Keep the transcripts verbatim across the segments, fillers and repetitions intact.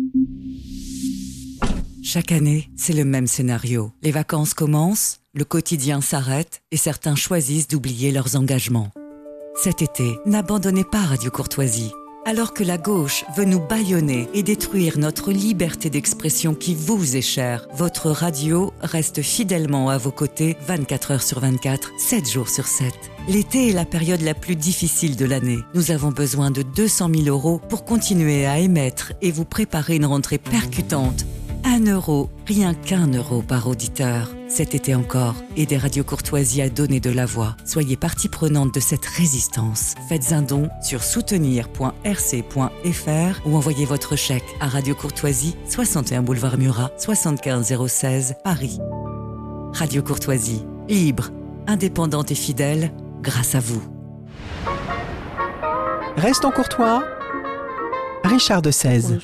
Chaque année, c'est le même scénario. Les vacances commencent, le quotidien s'arrête et certains choisissent d'oublier leurs engagements. Cet été, n'abandonnez pas Radio Courtoisie. Alors que la gauche veut nous bâillonner et détruire notre liberté d'expression qui vous est chère, votre radio reste fidèlement à vos côtés vingt-quatre heures sur vingt-quatre, sept jours sur sept. L'été est la période la plus difficile de l'année. Nous avons besoin de deux cent mille euros pour continuer à émettre et vous préparer une rentrée percutante. Un euro, rien qu'un euro par auditeur. Cet été encore, aidez Radio Courtoisie à donner de la voix. Soyez partie prenante de cette résistance. Faites un don sur soutenir point r c point f r ou envoyez votre chèque à Radio Courtoisie, soixante et un boulevard Murat, soixante-quinze zéro seize, Paris. Radio Courtoisie, libre, indépendante et fidèle, grâce à vous. Restons courtois. Richard de Sèze.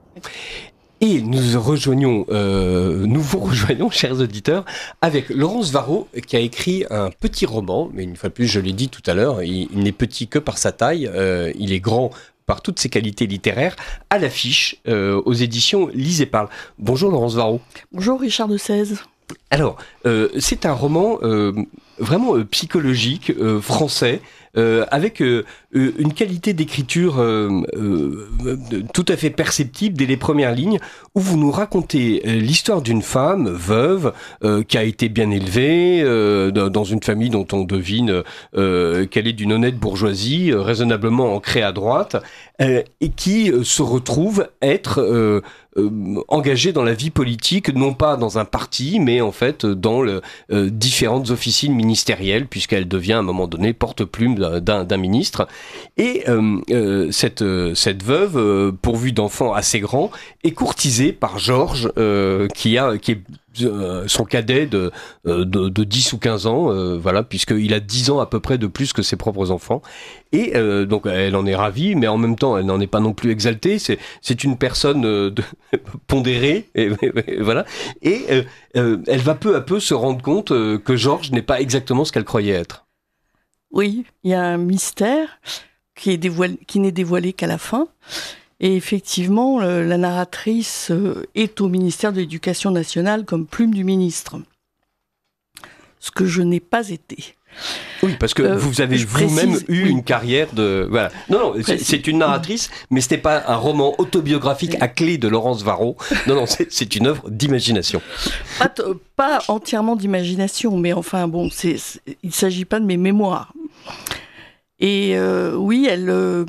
Et nous rejoignons, euh, nous vous rejoignons, chers auditeurs, avec Laurence Varro, qui a écrit un petit roman, mais une fois de plus, je l'ai dit tout à l'heure, il, il n'est petit que par sa taille, euh, il est grand par toutes ses qualités littéraires, à l'affiche, euh, aux éditions Lise et Parle. Bonjour Laurence Varro. Bonjour Richard de Sèze. Alors, euh, c'est un roman euh, vraiment euh, psychologique, euh, français, euh, avec euh, une qualité d'écriture euh, euh, tout à fait perceptible dès les premières lignes, où vous nous racontez l'histoire d'une femme veuve euh, qui a été bien élevée euh, dans une famille dont on devine euh, qu'elle est d'une honnête bourgeoisie, euh, raisonnablement ancrée à droite, euh, et qui euh, se retrouve être euh, euh, engagée dans la vie politique, non pas dans un parti, mais en fait dans le, euh, différentes officines ministérielles, puisqu'elle devient à un moment donné porte-plume d'un, d'un ministre. Et euh, euh, cette, euh, cette veuve, euh, pourvue d'enfants assez grands, est courtisée par Georges, euh, qui, a, qui est euh, son cadet de, de, de dix ou quinze ans, euh, voilà, puisqu'il a dix ans à peu près de plus que ses propres enfants. Et euh, donc elle en est ravie, mais en même temps elle n'en est pas non plus exaltée. C'est, c'est une personne euh, de, pondérée, et, et, voilà. Et euh, euh, elle va peu à peu se rendre compte euh, que Georges n'est pas exactement ce qu'elle croyait être. Oui, il y a un mystère qui est dévoilé, qui n'est dévoilé qu'à la fin. Et effectivement, le, la narratrice euh, est au ministère de l'Éducation nationale comme plume du ministre. Ce que je n'ai pas été. Oui, parce que euh, vous avez vous-même précise, eu oui. une carrière de... Voilà. Non, non, c'est, c'est une narratrice, mais ce n'est pas un roman autobiographique à clé de Laurence Varro. Non, non, c'est, c'est une œuvre d'imagination. Pas, t- pas entièrement d'imagination, mais enfin, bon, c'est, c'est, il ne s'agit pas de mes mémoires. Et euh, oui, elle, euh,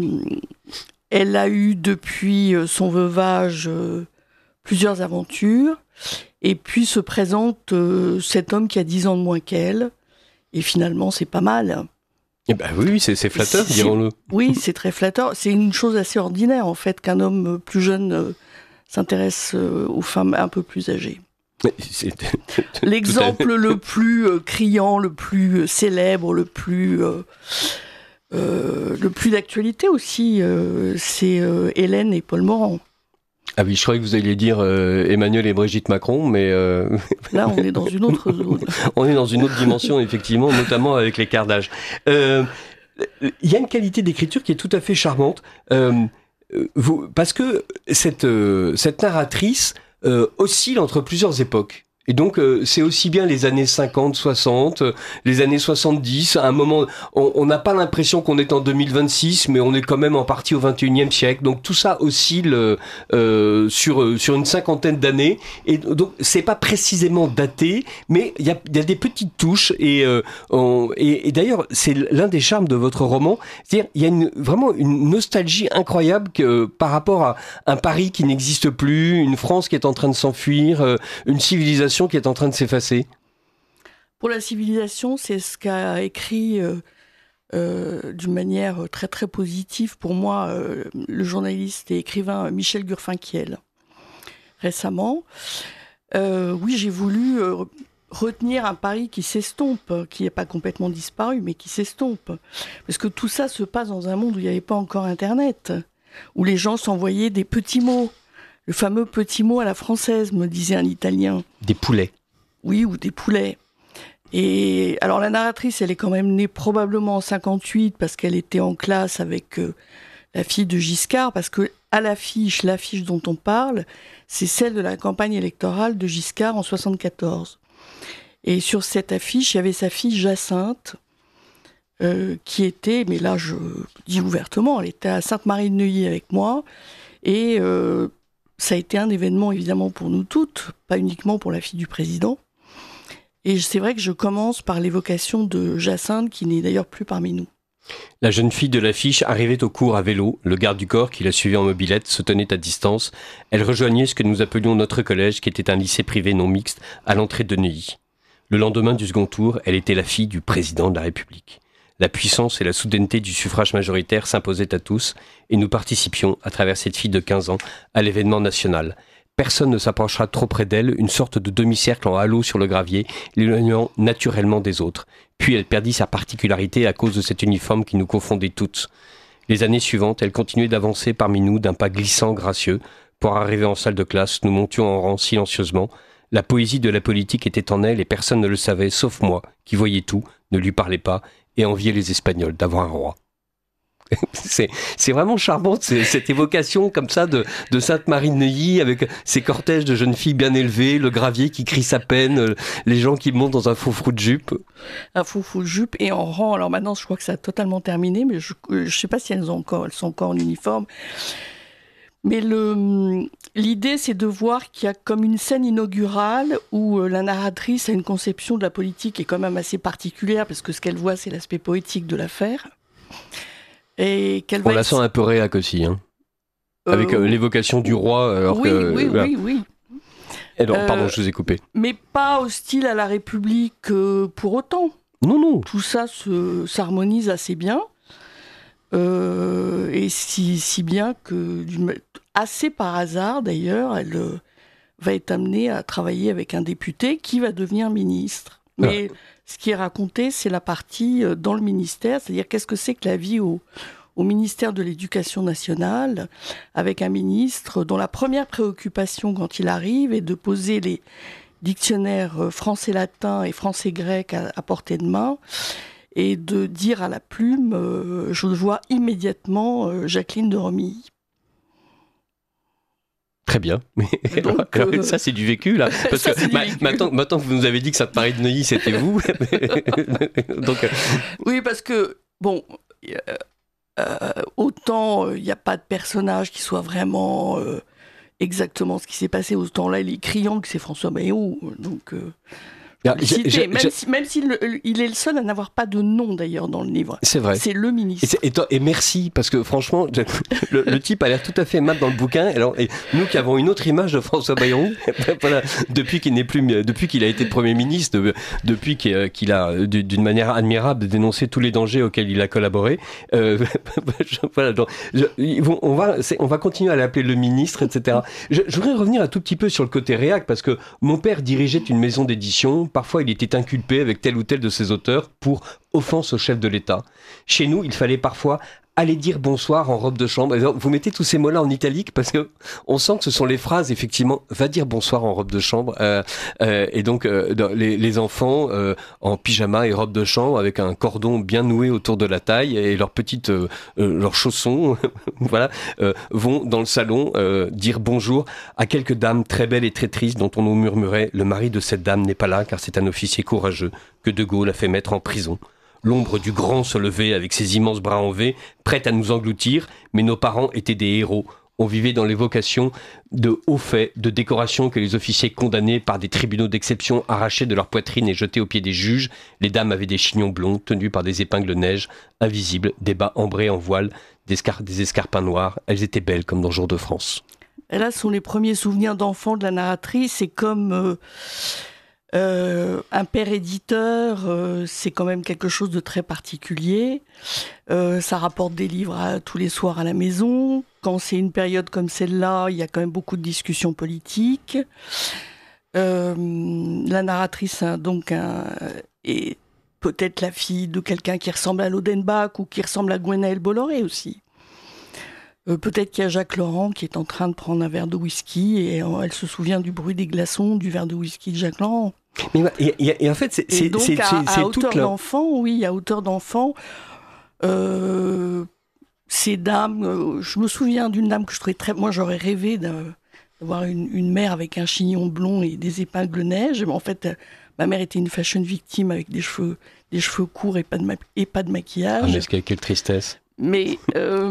elle a eu depuis son veuvage euh, plusieurs aventures, et puis se présente euh, cet homme qui a dix ans de moins qu'elle, et finalement c'est pas mal. Eh ben oui, c'est, c'est flatteur, c'est, dirons-le. Oui, c'est très flatteur. C'est une chose assez ordinaire, en fait, qu'un homme plus jeune euh, s'intéresse euh, aux femmes un peu plus âgées. C'est... L'exemple le plus euh, criant, le plus euh, célèbre, le plus... Euh, Euh, le plus d'actualité aussi, euh, c'est euh, Hélène et Paul Morand. Ah oui, je croyais que vous alliez dire euh, Emmanuel et Brigitte Macron, mais... Euh... Là, on est dans une autre zone. On est dans une autre dimension, effectivement, notamment avec l'écart d'âge. Euh, il y a une qualité d'écriture qui est tout à fait charmante, euh, vous, parce que cette, euh, cette narratrice euh, oscille entre plusieurs époques. Et donc, euh, c'est aussi bien les années cinquante, soixante, euh, les années soixante-dix. À un moment, on n'a pas l'impression qu'on est en deux mille vingt-six, mais on est quand même en partie au vingt et unième siècle. Donc, tout ça oscille euh, sur sur une cinquantaine d'années. Et donc, c'est pas précisément daté, mais il y a, y a des petites touches. Et, euh, on, et, et d'ailleurs, c'est l'un des charmes de votre roman. C'est-à-dire, il y a une, vraiment une nostalgie incroyable que, par rapport à un Paris qui n'existe plus, une France qui est en train de s'enfuir, euh, une civilisation qui est en train de s'effacer. Pour la civilisation, c'est ce qu'a écrit euh, euh, d'une manière très très positive pour moi euh, le journaliste et écrivain Michel Gurfinkiel récemment. Euh, oui, j'ai voulu euh, retenir un Paris qui s'estompe, qui n'est pas complètement disparu, mais qui s'estompe. Parce que tout ça se passe dans un monde où il n'y avait pas encore Internet, où les gens s'envoyaient des petits mots. Le fameux petit mot à la française, me disait un Italien. Des poulets. Oui, ou des poulets. Et alors la narratrice, elle est quand même née probablement en cinquante-huit, parce qu'elle était en classe avec euh, la fille de Giscard, parce que à l'affiche, l'affiche dont on parle, c'est celle de la campagne électorale de Giscard en soixante-quatorze. Et sur cette affiche, il y avait sa fille Jacinthe, euh, qui était, mais là je dis ouvertement, elle était à Sainte-Marie-de-Neuilly avec moi, et euh, ça a été un événement évidemment pour nous toutes, pas uniquement pour la fille du président. Et c'est vrai que je commence par l'évocation de Jacinthe, qui n'est d'ailleurs plus parmi nous. La jeune fille de l'affiche arrivait au cours à vélo. Le garde du corps, qui la suivait en mobilette, se tenait à distance. Elle rejoignait ce que nous appelions notre collège, qui était un lycée privé non mixte, à l'entrée de Neuilly. Le lendemain du second tour, elle était la fille du président de la République. La puissance et la soudaineté du suffrage majoritaire s'imposaient à tous, et nous participions, à travers cette fille de quinze ans, à l'événement national. Personne ne s'approchera trop près d'elle, une sorte de demi-cercle en halo sur le gravier, l'éloignant naturellement des autres. Puis elle perdit sa particularité à cause de cet uniforme qui nous confondait toutes. Les années suivantes, elle continuait d'avancer parmi nous d'un pas glissant, gracieux. Pour arriver en salle de classe, nous montions en rang silencieusement. La poésie de la politique était en elle et personne ne le savait, sauf moi, qui voyais tout, ne lui parlais pas, et enviait les Espagnols d'avoir un roi. c'est, c'est vraiment charmant c'est, cette évocation comme ça de, de Sainte-Marie-de-Neuilly avec ces cortèges de jeunes filles bien élevées, le gravier qui crie sa peine, les gens qui montent dans un faux-frou de jupe. Un faux-frou de jupe et en rang. Alors maintenant, je crois que ça a totalement terminé, mais je ne sais pas si elles, ont encore, elles sont encore en uniforme. Mais le, l'idée, c'est de voir qu'il y a comme une scène inaugurale où la narratrice a une conception de la politique qui est quand même assez particulière, parce que ce qu'elle voit, c'est l'aspect poétique de l'affaire. Et qu'elle On va la être... sent un peu réac aussi, hein. Euh, avec euh, l'évocation du roi. Alors oui, que, oui, voilà. oui, oui. Et non, pardon, euh, je vous ai coupé. Mais pas hostile à la République euh, pour autant. Non, non. Tout ça se, s'harmonise assez bien. Euh, et si, si bien que, assez par hasard d'ailleurs, elle euh, va être amenée à travailler avec un député qui va devenir ministre. Mais ah. Ce qui est raconté, c'est la partie euh, dans le ministère, c'est-à-dire qu'est-ce que c'est que la vie au, au ministère de l'Éducation nationale, avec un ministre dont la première préoccupation quand il arrive est de poser les dictionnaires français-latin et français-grec à, à portée de main, et de dire à la plume, euh, je vois immédiatement euh, Jacqueline de Romilly. Très bien. Donc, alors, euh... ça, c'est du vécu, là. Parce ça, que ma, maintenant, maintenant que vous nous avez dit que Sainte-Marie-de-Neuilly, c'était vous. Donc, euh... Oui, parce que, bon, euh, autant il n'y a pas de personnage qui soit vraiment euh, exactement ce qui s'est passé, autant là, il est criant que c'est François Bayrou. Donc... Euh... Ah, j'ai, j'ai, même, j'ai... Si, même s'il le, il est le seul à n'avoir pas de nom d'ailleurs dans le livre. C'est vrai. C'est le ministre. Et, et, et merci, parce que franchement, le, le type a l'air tout à fait aimable dans le bouquin. Alors, et nous qui avons une autre image de François Bayrou, voilà, depuis qu'il n'est plus, depuis qu'il a été Premier ministre, de, depuis qu'il, qu'il a d'une manière admirable dénoncé tous les dangers auxquels il a collaboré. Euh, voilà, donc, je, on va, on va continuer à l'appeler le ministre, et cetera. Je, je voudrais revenir un tout petit peu sur le côté réac, parce que mon père dirigeait une maison d'édition. Parfois, il était inculpé avec tel ou tel de ses auteurs pour offense au chef de l'État. Chez nous, il fallait parfois aller dire bonsoir en robe de chambre. Vous mettez tous ces mots-là en italique parce que on sent que ce sont les phrases, effectivement, va dire bonsoir en robe de chambre. Euh, euh, et donc, euh, les, les enfants euh, en pyjama et robe de chambre avec un cordon bien noué autour de la taille et leurs petites, euh, euh, leurs chaussons, voilà, euh, vont dans le salon euh, dire bonjour à quelques dames très belles et très tristes dont on nous murmurait: le mari de cette dame n'est pas là car c'est un officier courageux que De Gaulle a fait mettre en prison. L'ombre du grand se levait avec ses immenses bras en V, prête à nous engloutir, mais nos parents étaient des héros. On vivait dans l'évocation de hauts faits, de décorations que les officiers condamnés par des tribunaux d'exception arrachaient de leur poitrine et jetaient aux pieds des juges. Les dames avaient des chignons blonds tenus par des épingles neige, invisibles, des bas ambrés en voile, des, scar- des escarpins noirs. Elles étaient belles comme dans Jour de France. Et là, ce sont les premiers souvenirs d'enfants de la narratrice. C'est comme... Euh... Euh, un père éditeur, euh, c'est quand même quelque chose de très particulier. Euh, ça rapporte des livres à, tous les soirs à la maison. Quand c'est une période comme celle-là, il y a quand même beaucoup de discussions politiques. Euh, la narratrice a donc un, est peut-être la fille de quelqu'un qui ressemble à l'Odenbach ou qui ressemble à Gwenaëlle Bolloré aussi. Euh, peut-être qu'il y a Jacques Laurent qui est en train de prendre un verre de whisky et euh, elle se souvient du bruit des glaçons du verre de whisky de Jacques Laurent. Mais, et, et, et en fait, c'est, et c'est, donc c'est, à, c'est, c'est à hauteur toute la... d'enfant, oui, à hauteur d'enfant, euh, ces dames, euh, je me souviens d'une dame que je trouvais très... Moi, j'aurais rêvé d'avoir une, une mère avec un chignon blond et des épingles neige. Mais en fait, euh, ma mère était une fashion victime avec des cheveux, des cheveux courts et pas de, ma... et pas de maquillage. Ah, mais quelle, quelle tristesse. Mais, euh,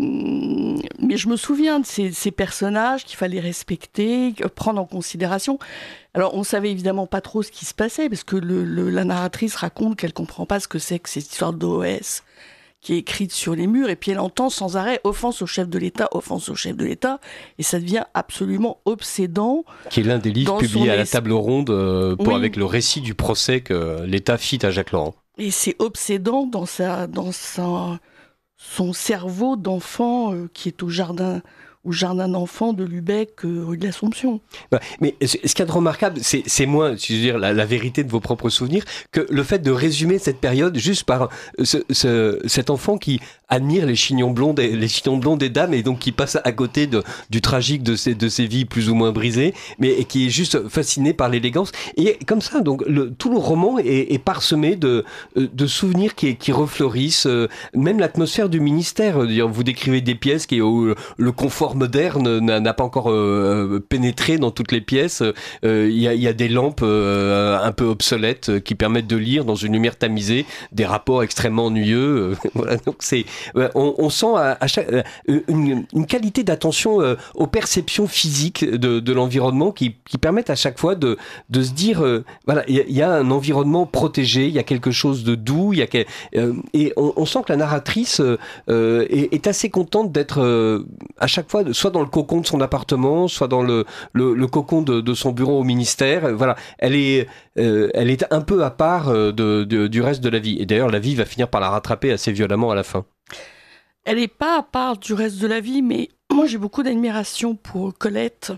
mais je me souviens de ces, ces personnages qu'il fallait respecter, prendre en considération. Alors, on savait évidemment pas trop ce qui se passait, parce que le, le, la narratrice raconte qu'elle comprend pas ce que c'est que cette histoire d'O S qui est écrite sur les murs, et puis elle entend sans arrêt offense au chef de l'État, offense au chef de l'État, et ça devient absolument obsédant. Qui est l'un des livres publiés à la table ronde euh, pour, oui. avec le récit du procès que l'État fit à Jacques Laurent. Et c'est obsédant dans sa... Dans sa son cerveau d'enfant euh, qui est au jardin, au jardin d'enfants de Lubeck, euh, rue de l'Assomption. Bah, mais ce qu'il y a de remarquable, c'est, c'est moins, si je veux dire, la, la vérité de vos propres souvenirs, que le fait de résumer cette période juste par ce, ce, cet enfant qui admire les chignons blonds des, les chignons blonds des dames et donc qui passe à côté de, du tragique de ces, de ces vies plus ou moins brisées, mais et qui est juste fasciné par l'élégance. Et comme ça, donc, le, tout le roman est, est parsemé de, de souvenirs qui, qui refleurissent, même l'atmosphère du ministère. Vous décrivez des pièces qui, où le confort moderne n'a, n'a pas encore euh, pénétré dans toutes les pièces. Il euh, y, y a des lampes euh, un peu obsolètes qui permettent de lire dans une lumière tamisée des rapports extrêmement ennuyeux. Voilà, donc c'est, on, on sent à, à chaque, une, une qualité d'attention euh, aux perceptions physiques de, de l'environnement qui, qui permettent à chaque fois de, de se dire, euh, voilà, il y, y a un environnement protégé, il y a quelque chose de doux, il y a euh, et on, on sent que la narratrice euh, est, est assez contente d'être euh, à chaque fois soit dans le cocon de son appartement, soit dans le, le, le cocon de, de son bureau au ministère. Voilà, elle est, euh, elle est un peu à part de, de, du reste de la vie. Et d'ailleurs, la vie va finir par la rattraper assez violemment à la fin. Elle n'est pas à part du reste de la vie, mais moi j'ai beaucoup d'admiration pour Colette.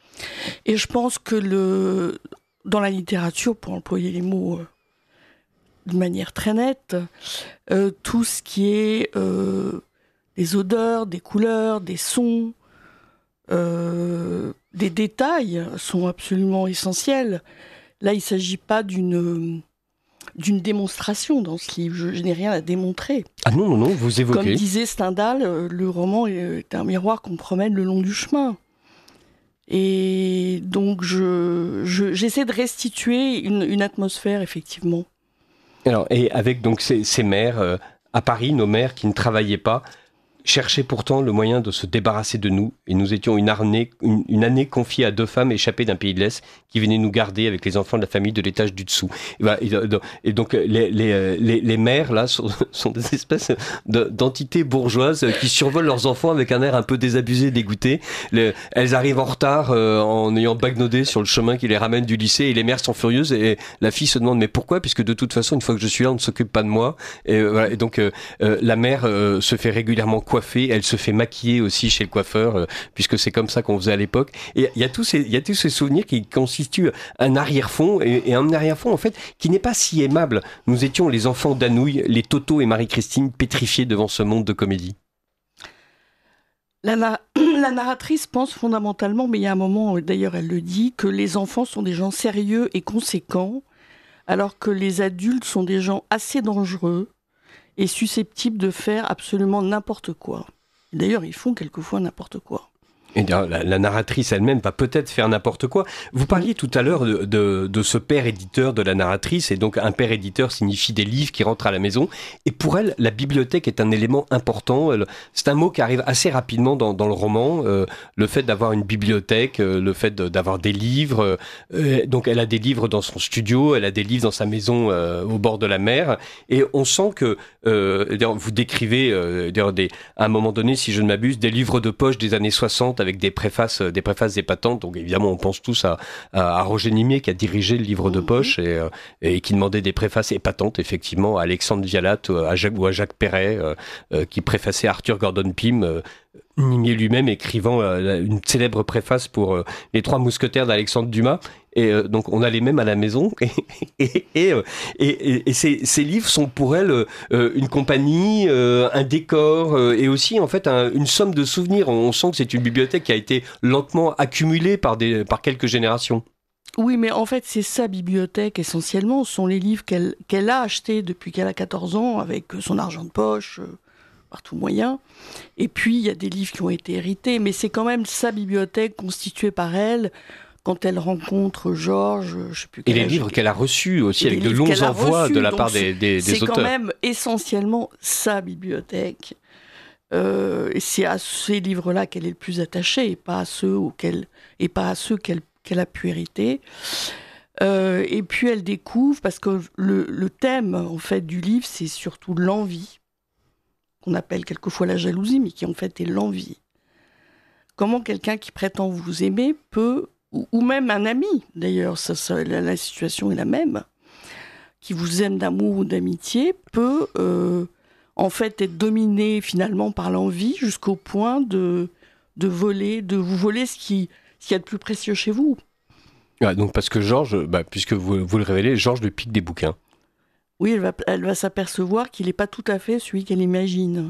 Et je pense que le, dans la littérature, pour employer les mots euh, de manière très nette, euh, tout ce qui est euh, des odeurs, des couleurs, des sons, euh, des détails sont absolument essentiels. Là, il ne s'agit pas d'une, d'une démonstration dans ce livre. Je, je n'ai rien à démontrer. Ah non, non, non, vous évoquez. Comme disait Stendhal, le roman est un miroir qu'on promène le long du chemin. Et donc, je, je, j'essaie de restituer une, une atmosphère, effectivement. Alors, et avec donc ces, ces mères euh, à Paris, nos mères qui ne travaillaient pas, cherchaient pourtant le moyen de se débarrasser de nous. Et nous étions une, arnée, une, une année confiée à deux femmes échappées d'un pays de l'Est qui venaient nous garder avec les enfants de la famille de l'étage du dessous. Et, voilà, et, et donc les, les, les, les mères, là, sont, sont des espèces de, d'entités bourgeoises qui survolent leurs enfants avec un air un peu désabusé, dégoûté. Les, elles arrivent en retard euh, en ayant bagnaudé sur le chemin qui les ramène du lycée et les mères sont furieuses et la fille se demande mais pourquoi ? Puisque de toute façon, une fois que je suis là, on ne s'occupe pas de moi. Et, voilà, et donc euh, euh, la mère euh, se fait régulièrement coiffée, elle se fait maquiller aussi chez le coiffeur, euh, puisque c'est comme ça qu'on faisait à l'époque. Et il y a tous ces, il y a tous ces souvenirs qui constituent un arrière-fond, et, et un arrière-fond, en fait, qui n'est pas si aimable. Nous étions les enfants d'Anouilh, les Toto et Marie-Christine, pétrifiés devant ce monde de comédie. La, na- la narratrice pense fondamentalement, mais il y a un moment, d'ailleurs elle le dit, que les enfants sont des gens sérieux et conséquents, alors que les adultes sont des gens assez dangereux et susceptibles de faire absolument n'importe quoi. D'ailleurs, ils font quelquefois n'importe quoi. Et la, la narratrice elle-même va peut-être faire n'importe quoi. Vous parliez tout à l'heure de, de, de ce père éditeur de la narratrice, et donc un père éditeur signifie des livres qui rentrent à la maison. Et pour elle, la bibliothèque est un élément important. C'est un mot qui arrive assez rapidement dans, dans le roman. Euh, le fait d'avoir une bibliothèque, euh, le fait de, d'avoir des livres. Euh, donc elle a des livres dans son studio, elle a des livres dans sa maison euh, au bord de la mer. Et on sent que, euh, vous décrivez euh, des, à un moment donné, si je ne m'abuse, des livres de poche des années soixante avec des préfaces, des préfaces épatantes. Donc évidemment, on pense tous à, à, à Roger Nimier qui a dirigé le livre de poche et, euh, et qui demandait des préfaces épatantes, effectivement, à Alexandre Vialat à Jacques, ou à Jacques Perret, euh, euh, qui préfaçait Arthur Gordon Pym. Euh, Nimier lui-même écrivant euh, une célèbre préface pour euh, Les Trois Mousquetaires d'Alexandre Dumas. Et euh, donc on a les mêmes à la maison. Et, et, et, et, et, et ces, ces livres sont pour elle euh, une compagnie, euh, un décor euh, et aussi en fait un, une somme de souvenirs. On sent que c'est une bibliothèque qui a été lentement accumulée par, des, par quelques générations. Oui, mais en fait, c'est sa bibliothèque essentiellement. Ce sont les livres qu'elle, qu'elle a achetés depuis qu'elle a quatorze ans avec son argent de poche. par tout moyen. Et puis, il y a des livres qui ont été hérités, mais c'est quand même sa bibliothèque constituée par elle, quand elle rencontre Georges, je sais plus Et quel les âge, livres qu'elle a reçus aussi, avec de longs qu'elle a envois reçus, de la donc part des, des, des c'est auteurs. quand même essentiellement sa bibliothèque. Euh, et c'est à ces livres-là qu'elle est le plus attachée, et pas à ceux, auxquels, et pas à ceux qu'elle, qu'elle a pu hériter. Euh, et puis elle découvre, parce que le, le thème en fait, du livre, c'est surtout l'envie, qu'on appelle quelquefois la jalousie, mais qui en fait est l'envie. Comment quelqu'un qui prétend vous aimer peut, ou, ou même un ami, d'ailleurs, ça, ça, la, la situation est la même, qui vous aime d'amour ou d'amitié, peut euh, en fait être dominé finalement par l'envie jusqu'au point de, de voler, de vous voler ce qui, ce qu'il y a de plus précieux chez vous. Ah, donc parce que Georges, bah, puisque vous, vous le révélez, Georges lui pique des bouquins. Oui, elle va, elle va s'apercevoir qu'il n'est pas tout à fait celui qu'elle imagine.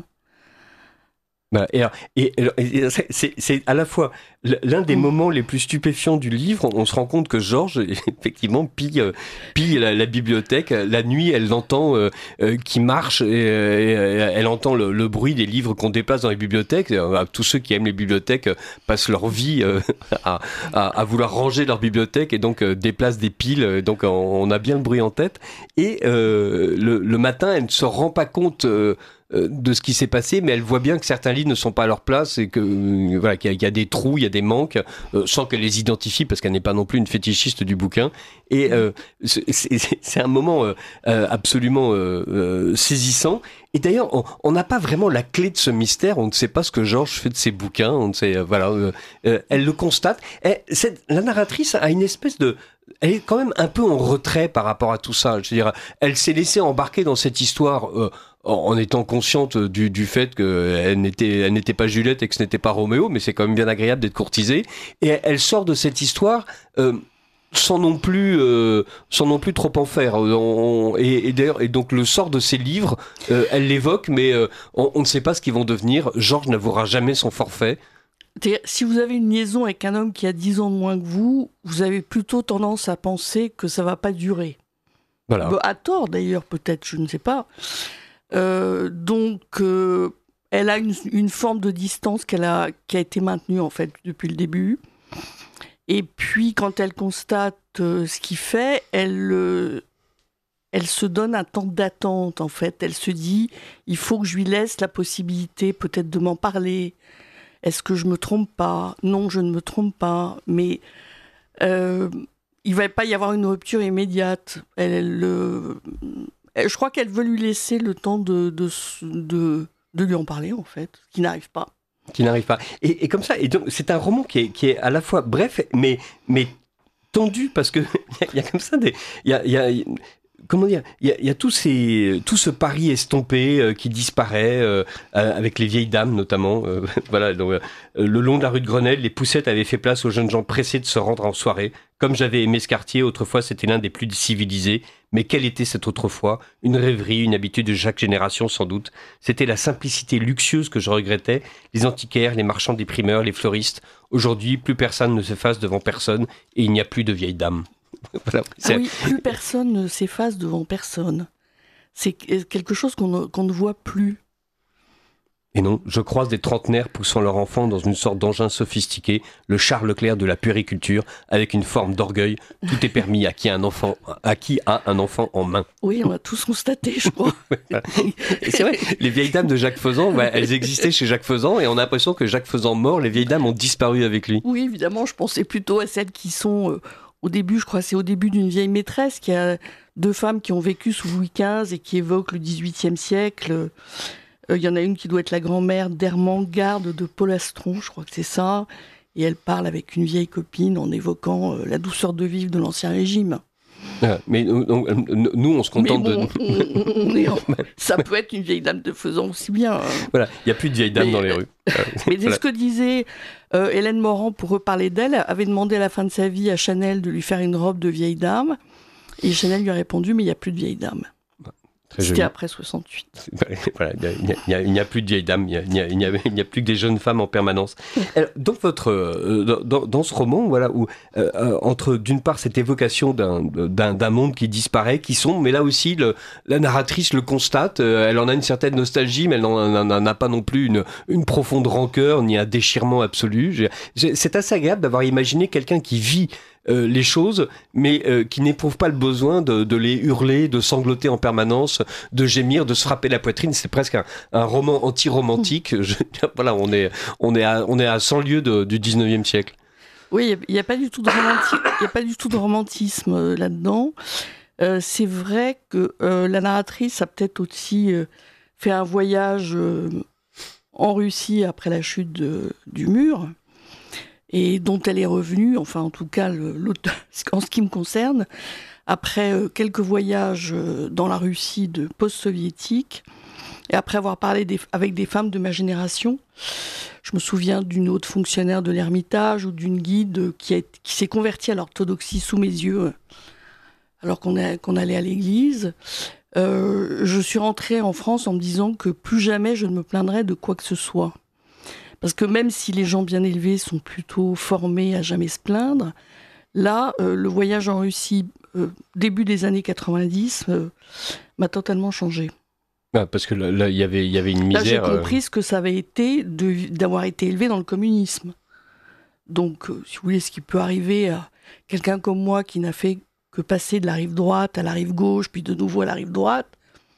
Bah, et, et, et c'est, c'est, c'est à la fois l'un des mmh. moments les plus stupéfiants du livre. On se rend compte que Georges, effectivement, pille, pille la, la bibliothèque. La nuit, elle l'entend euh, euh, qui marche, et, et elle entend le, le bruit des livres qu'on déplace dans les bibliothèques. Tous ceux qui aiment les bibliothèques passent leur vie euh, à, à, à vouloir ranger leur bibliothèque et donc euh, déplacent des piles. Donc on, on a bien le bruit en tête. Et euh, le, le matin, elle ne se rend pas compte euh, de ce qui s'est passé, mais elle voit bien que certains livres ne sont pas à leur place et que euh, voilà, qu'il y a, qu'il y a des trous, il y a des manques, euh, sans qu'elle les identifie, parce qu'elle n'est pas non plus une fétichiste du bouquin. Et euh, c'est, c'est, c'est un moment euh, absolument euh, euh, saisissant. Et d'ailleurs, on n'a pas vraiment la clé de ce mystère. On ne sait pas ce que Georges fait de ses bouquins. On ne sait, euh, voilà, euh, euh, elle le constate. Et cette, la narratrice a une espèce de elle est quand même un peu en retrait par rapport à tout ça. Je veux dire, elle s'est laissée embarquer dans cette histoire euh, en étant consciente du, du fait qu'elle n'était, elle n'était pas Juliette et que ce n'était pas Roméo, mais c'est quand même bien agréable d'être courtisée. Et elle sort de cette histoire euh, sans non plus, euh, sans non plus trop en faire. On, on, et, et d'ailleurs, et donc le sort de ces livres, euh, elle l'évoque, mais euh, on, on ne sait pas ce qu'ils vont devenir. Georges n'avouera jamais son forfait. Si vous avez une liaison avec un homme qui a dix ans de moins que vous, vous avez plutôt tendance à penser que ça ne va pas durer. Voilà. À tort d'ailleurs, peut-être, je ne sais pas. Euh, donc, euh, elle a une, une forme de distance qu'elle a, qui a été maintenue en fait depuis le début. Et puis, quand elle constate euh, ce qu'il fait, elle, euh, elle se donne un temps d'attente en fait. Elle se dit, il faut que je lui laisse la possibilité peut-être de m'en parler. Est-ce que je me trompe pas ? Non, je ne me trompe pas. Mais euh, il ne va pas y avoir une rupture immédiate. Elle, elle, euh, elle, je crois qu'elle veut lui laisser le temps de, de, de, de lui en parler, en fait, qui n'arrive pas. Qui n'arrive pas. Et, et comme ça, et donc, c'est un roman qui est, qui est à la fois bref, mais, mais tendu, parce qu'il y, y a comme ça des... Y a, y a, Comment dire, il y a, y a tous ces, tout ce Paris estompé euh, qui disparaît, euh, euh, avec les vieilles dames notamment. Euh, voilà, donc, euh, le long de la rue de Grenelle, les poussettes avaient fait place aux jeunes gens pressés de se rendre en soirée. Comme j'avais aimé ce quartier, autrefois c'était l'un des plus civilisés. Mais quelle était cette autrefois ? Une rêverie, une habitude de chaque génération sans doute. C'était la simplicité luxueuse que je regrettais. Les antiquaires, les marchands des primeurs, les fleuristes. Aujourd'hui, plus personne ne s'efface devant personne et il n'y a plus de vieilles dames. Voilà, ah oui, plus personne ne s'efface devant personne. C'est quelque chose qu'on ne, qu'on ne voit plus. Et non, je croise des trentenaires poussant leur enfant dans une sorte d'engin sophistiqué, le Charles Leclerc de la puériculture, avec une forme d'orgueil. Tout est permis à qui a un enfant, à qui a un enfant en main. Oui, on a tous constaté, je crois. Et c'est vrai, les vieilles dames de Jacques Faisan, bah, elles existaient chez Jacques Faisan, et on a l'impression que Jacques Faisan mort, les vieilles dames ont disparu avec lui. Oui, évidemment, je pensais plutôt à celles qui sont... Euh, Au début, je crois, c'est au début d'une vieille maîtresse qui a deux femmes qui ont vécu sous Louis quinze et qui évoquent le dix-huitième siècle. Il euh, y en a une qui doit être la grand-mère d'Hermengarde de Polastron, je crois que c'est ça. Et elle parle avec une vieille copine en évoquant euh, la douceur de vivre de l'Ancien Régime. Ah, mais donc, nous, on se contente bon, de... On, on est en... Ça peut être une vieille dame de Faisan aussi bien. Hein. Voilà, il n'y a plus de vieilles dames mais, dans les rues. Mais c'est voilà. Ce que disait euh, Hélène Morand pour reparler d'elle, avait demandé à la fin de sa vie à Chanel de lui faire une robe de vieille dame. Et Chanel lui a répondu, mais il n'y a plus de vieille dame. Très C'était joli. après soixante-huit. Voilà, il n'y a, il y a, il n'y a plus de vieilles dames, il n'y a, il y a, il y a, il n'y a plus que des jeunes femmes en permanence. Alors, dans, votre, euh, dans, dans ce roman, voilà, où, euh, entre d'une part cette évocation d'un, d'un, d'un monde qui disparaît, qui sombre, mais là aussi le, la narratrice le constate, euh, elle en a une certaine nostalgie, mais elle n'en a pas non plus une, une profonde rancœur, ni un déchirement absolu. J'ai, j'ai, c'est assez agréable d'avoir imaginé quelqu'un qui vit Euh, les choses, mais euh, qui n'éprouvent pas le besoin de, de les hurler, de sangloter en permanence, de gémir, de se frapper la poitrine. C'est presque un, un roman anti-romantique. Je, voilà, on est, on est à, on est à cent lieues de, du dix-neuvième siècle. Oui, il n'y a, a pas du tout de romantisme, il y a pas du tout de romantisme euh, là-dedans. Euh, c'est vrai que euh, la narratrice a peut-être aussi euh, fait un voyage euh, en Russie après la chute de, du mur, et dont elle est revenue, enfin en tout cas le, en ce qui me concerne, après euh, quelques voyages euh, dans la Russie de post-soviétique, et après avoir parlé des, avec des femmes de ma génération. Je me souviens d'une autre fonctionnaire de l'Ermitage ou d'une guide qui, a, qui s'est convertie à l'orthodoxie sous mes yeux, alors qu'on, a, qu'on allait à l'église. Euh, je suis rentrée en France en me disant que plus jamais je ne me plaindrais de quoi que ce soit. Parce que même si les gens bien élevés sont plutôt formés à jamais se plaindre, là, euh, le voyage en Russie, euh, début des années quatre-vingt-dix, euh, m'a totalement changé. Ah, parce que là, là, y avait, y avait une misère... Là, j'ai compris euh... ce que ça avait été de, d'avoir été élevé dans le communisme. Donc, euh, si vous voulez, ce qui peut arriver à quelqu'un comme moi qui n'a fait que passer de la rive droite à la rive gauche, puis de nouveau à la rive droite.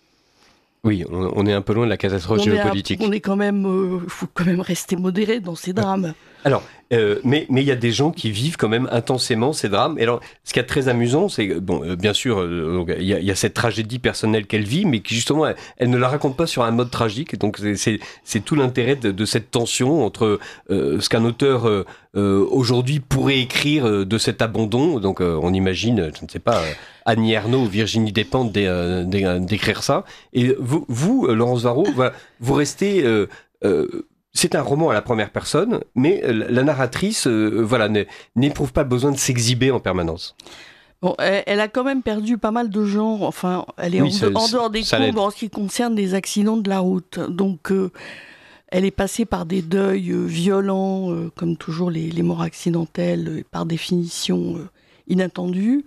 Oui, on, on est un peu loin de la catastrophe on géopolitique. Est un, on est quand même, il euh, faut quand même rester modéré dans ces drames. Alors, euh, mais mais il y a des gens qui vivent quand même intensément ces drames. Et alors, ce qui est très amusant, c'est bon, euh, bien sûr, il euh, y, a, y a cette tragédie personnelle qu'elle vit, mais qui justement, elle, elle ne la raconte pas sur un mode tragique. Donc, c'est c'est, c'est tout l'intérêt de, de cette tension entre euh, ce qu'un auteur euh, euh, aujourd'hui pourrait écrire euh, de cet abandon. Donc, euh, on imagine, je ne sais pas, euh, Annie Ernaux ou Virginie Despentes d'é, euh, d'é, d'écrire ça. Et vous, vous Laurence Varro, voilà, vous restez euh, euh, c'est un roman à la première personne, mais la narratrice euh, voilà, n'éprouve pas le besoin de s'exhiber en permanence. Bon, elle, elle a quand même perdu pas mal de gens. Enfin, elle est oui, en, ça, en dehors des courbes en ce qui concerne les accidents de la route. Donc, euh, elle est passée par des deuils euh, violents, euh, comme toujours les, les morts accidentelles, euh, par définition euh, inattendues.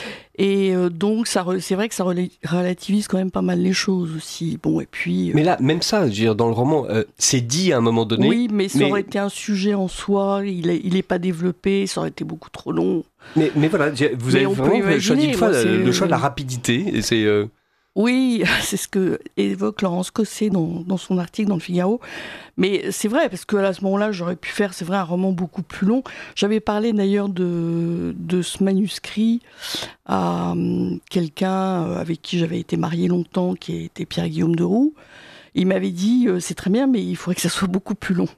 Et euh, donc, ça, c'est vrai que ça relativise quand même pas mal les choses aussi. Bon, et puis. Euh... Mais là, même ça, je veux dire, dans le roman, euh, c'est dit à un moment donné. Oui, mais ça mais... aurait été un sujet en soi. Il est, il est pas développé. Ça aurait été beaucoup trop long. Mais, mais voilà, vous mais avez vraiment choisi une fois moi, le choix de la rapidité. Et c'est. Euh... Oui, c'est ce que évoque Laurence Cossé dans, dans son article dans le Figaro. Mais c'est vrai, parce qu'à ce moment-là, j'aurais pu faire, c'est vrai, un roman beaucoup plus long. J'avais parlé d'ailleurs de, de ce manuscrit à um, quelqu'un avec qui j'avais été mariée longtemps, qui était Pierre-Guillaume Deroux. Il m'avait dit, euh, c'est très bien, mais il faudrait que ça soit beaucoup plus long.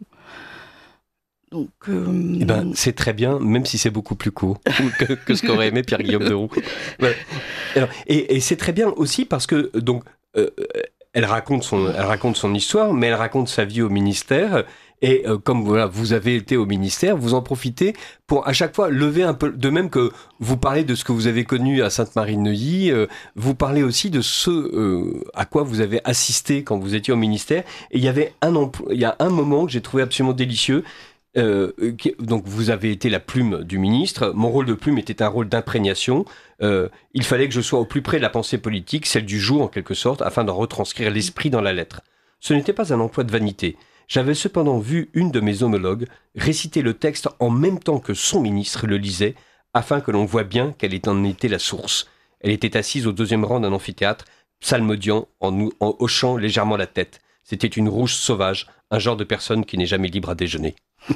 Donc, euh... eh ben, c'est très bien, même si c'est beaucoup plus court que, que ce qu'aurait aimé Pierre-Guillaume Deroux. Ouais. Alors, et, et c'est très bien aussi parce que donc euh, elle raconte son, elle raconte son histoire, mais elle raconte sa vie au ministère. Et euh, comme voilà, vous avez été au ministère, vous en profitez pour à chaque fois lever un peu. De même que vous parlez de ce que vous avez connu à Sainte-Marie-de-Neuilly, euh, vous parlez aussi de ce euh, à quoi vous avez assisté quand vous étiez au ministère. Et il y avait un emploi, il y a un moment que j'ai trouvé absolument délicieux. Euh, donc vous avez été la plume du ministre. Mon rôle de plume était un rôle d'imprégnation. Euh, il fallait que je sois au plus près de la pensée politique, celle du jour en quelque sorte, afin d'en retranscrire l'esprit dans la lettre. Ce n'était pas un emploi de vanité. J'avais cependant vu une de mes homologues réciter le texte en même temps que son ministre le lisait, afin que l'on voie bien quelle en était la source. Elle était assise au deuxième rang d'un amphithéâtre, psalmodiant en, en hochant légèrement la tête. C'était une rouge sauvage, un genre de personne qui n'est jamais libre à déjeuner.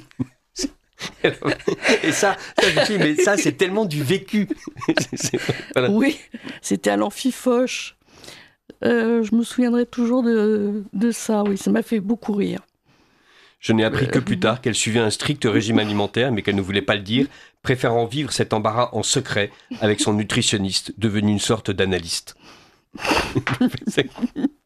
Et ça, ça, je dis, mais ça, c'est tellement du vécu. c'est, c'est, voilà. Oui, c'était à l'Amphifoche. Euh, je me souviendrai toujours de, de ça, oui, ça m'a fait beaucoup rire. Je n'ai appris que plus tard qu'elle suivait un strict régime alimentaire, mais qu'elle ne voulait pas le dire, préférant vivre cet embarras en secret avec son nutritionniste, devenu une sorte d'analyste. c'est,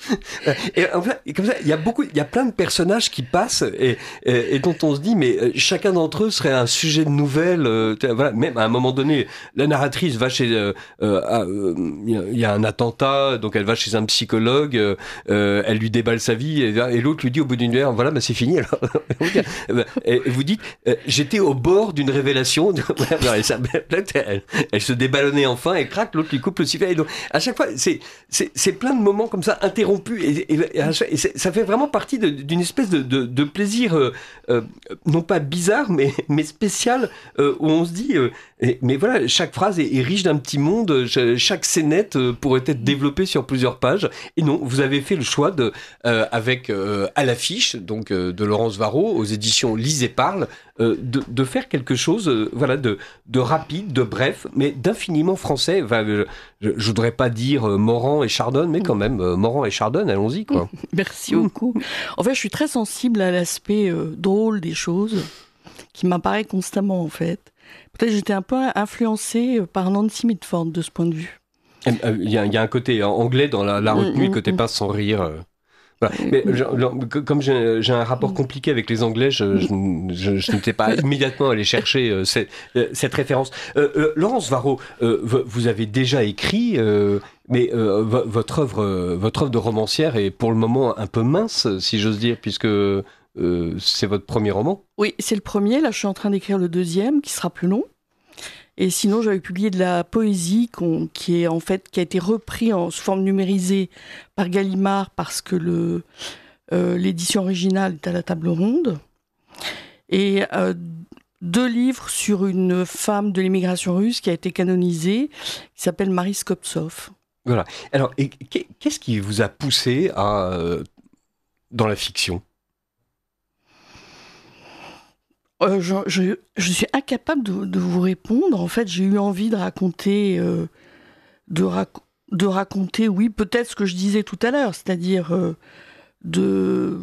Et, enfin, et comme ça, il y a beaucoup, il y a plein de personnages qui passent et, et, et dont on se dit, mais chacun d'entre eux serait un sujet de nouvelle. Euh, voilà, même à un moment donné, la narratrice va chez, euh, euh, il y a un attentat, donc elle va chez un psychologue, euh, elle lui déballe sa vie et, et l'autre lui dit au bout d'une heure, voilà, bah c'est fini. Alors. Et vous dites, euh, j'étais au bord d'une révélation. elle, elle se déballonnait enfin et crac, l'autre lui coupe le sifflet. Et donc, à chaque fois, c'est, c'est, c'est plein de moments comme ça interrompus et, et, et, et ça fait vraiment partie de, d'une espèce de, de, de plaisir, euh, euh, non pas bizarre, mais, mais spécial, euh, où on se dit, euh, et, mais voilà, chaque phrase est, est riche d'un petit monde, chaque scénette euh, pourrait être développée sur plusieurs pages. Et non, vous avez fait le choix de, euh, avec euh, à l'affiche, donc euh, de Laurence Varro, aux éditions Lise et Parle, euh, de, de faire quelque chose, euh, voilà, de, de rapide, de bref, mais d'infiniment français. Enfin, je, je, je voudrais pas dire euh, Morand et Chardonne, mais quand même, euh, Morand et Chardonne, allons-y, quoi. Merci beaucoup. En fait, je suis très sensible à l'aspect euh, drôle des choses, qui m'apparaît constamment, en fait. Peut-être j'étais un peu influencée par Nancy Mitford de ce point de vue. Il y a, il y a un côté anglais dans la, la retenue, mmh, le côté mmh. pince sans rire. Euh. Voilà. Mais je, comme j'ai, j'ai un rapport compliqué avec les Anglais, je, je, je, je n'étais pas immédiatement allé chercher euh, cette, euh, cette référence. Euh, euh, Laurence Varro, euh, vous avez déjà écrit, euh, mais euh, votre œuvre, euh, votre œuvre de romancière est pour le moment un peu mince, si j'ose dire, puisque euh, c'est votre premier roman. Oui, c'est le premier. Là, je suis en train d'écrire le deuxième, qui sera plus long. Et sinon, j'avais publié de la poésie qu'on, qui est en fait qui a été repris en sous forme numérisée par Gallimard parce que le euh, l'édition originale est à la table ronde. Et euh, deux livres sur une femme de l'immigration russe qui a été canonisée, qui s'appelle Marie Skoptsov. Voilà. Alors, et, qu'est-ce qui vous a poussé à euh, dans la fiction ? Euh, je, je, je suis incapable de, de vous répondre. En fait, j'ai eu envie de raconter, euh, de, rac- de raconter, oui, peut-être ce que je disais tout à l'heure, c'est-à-dire euh, de,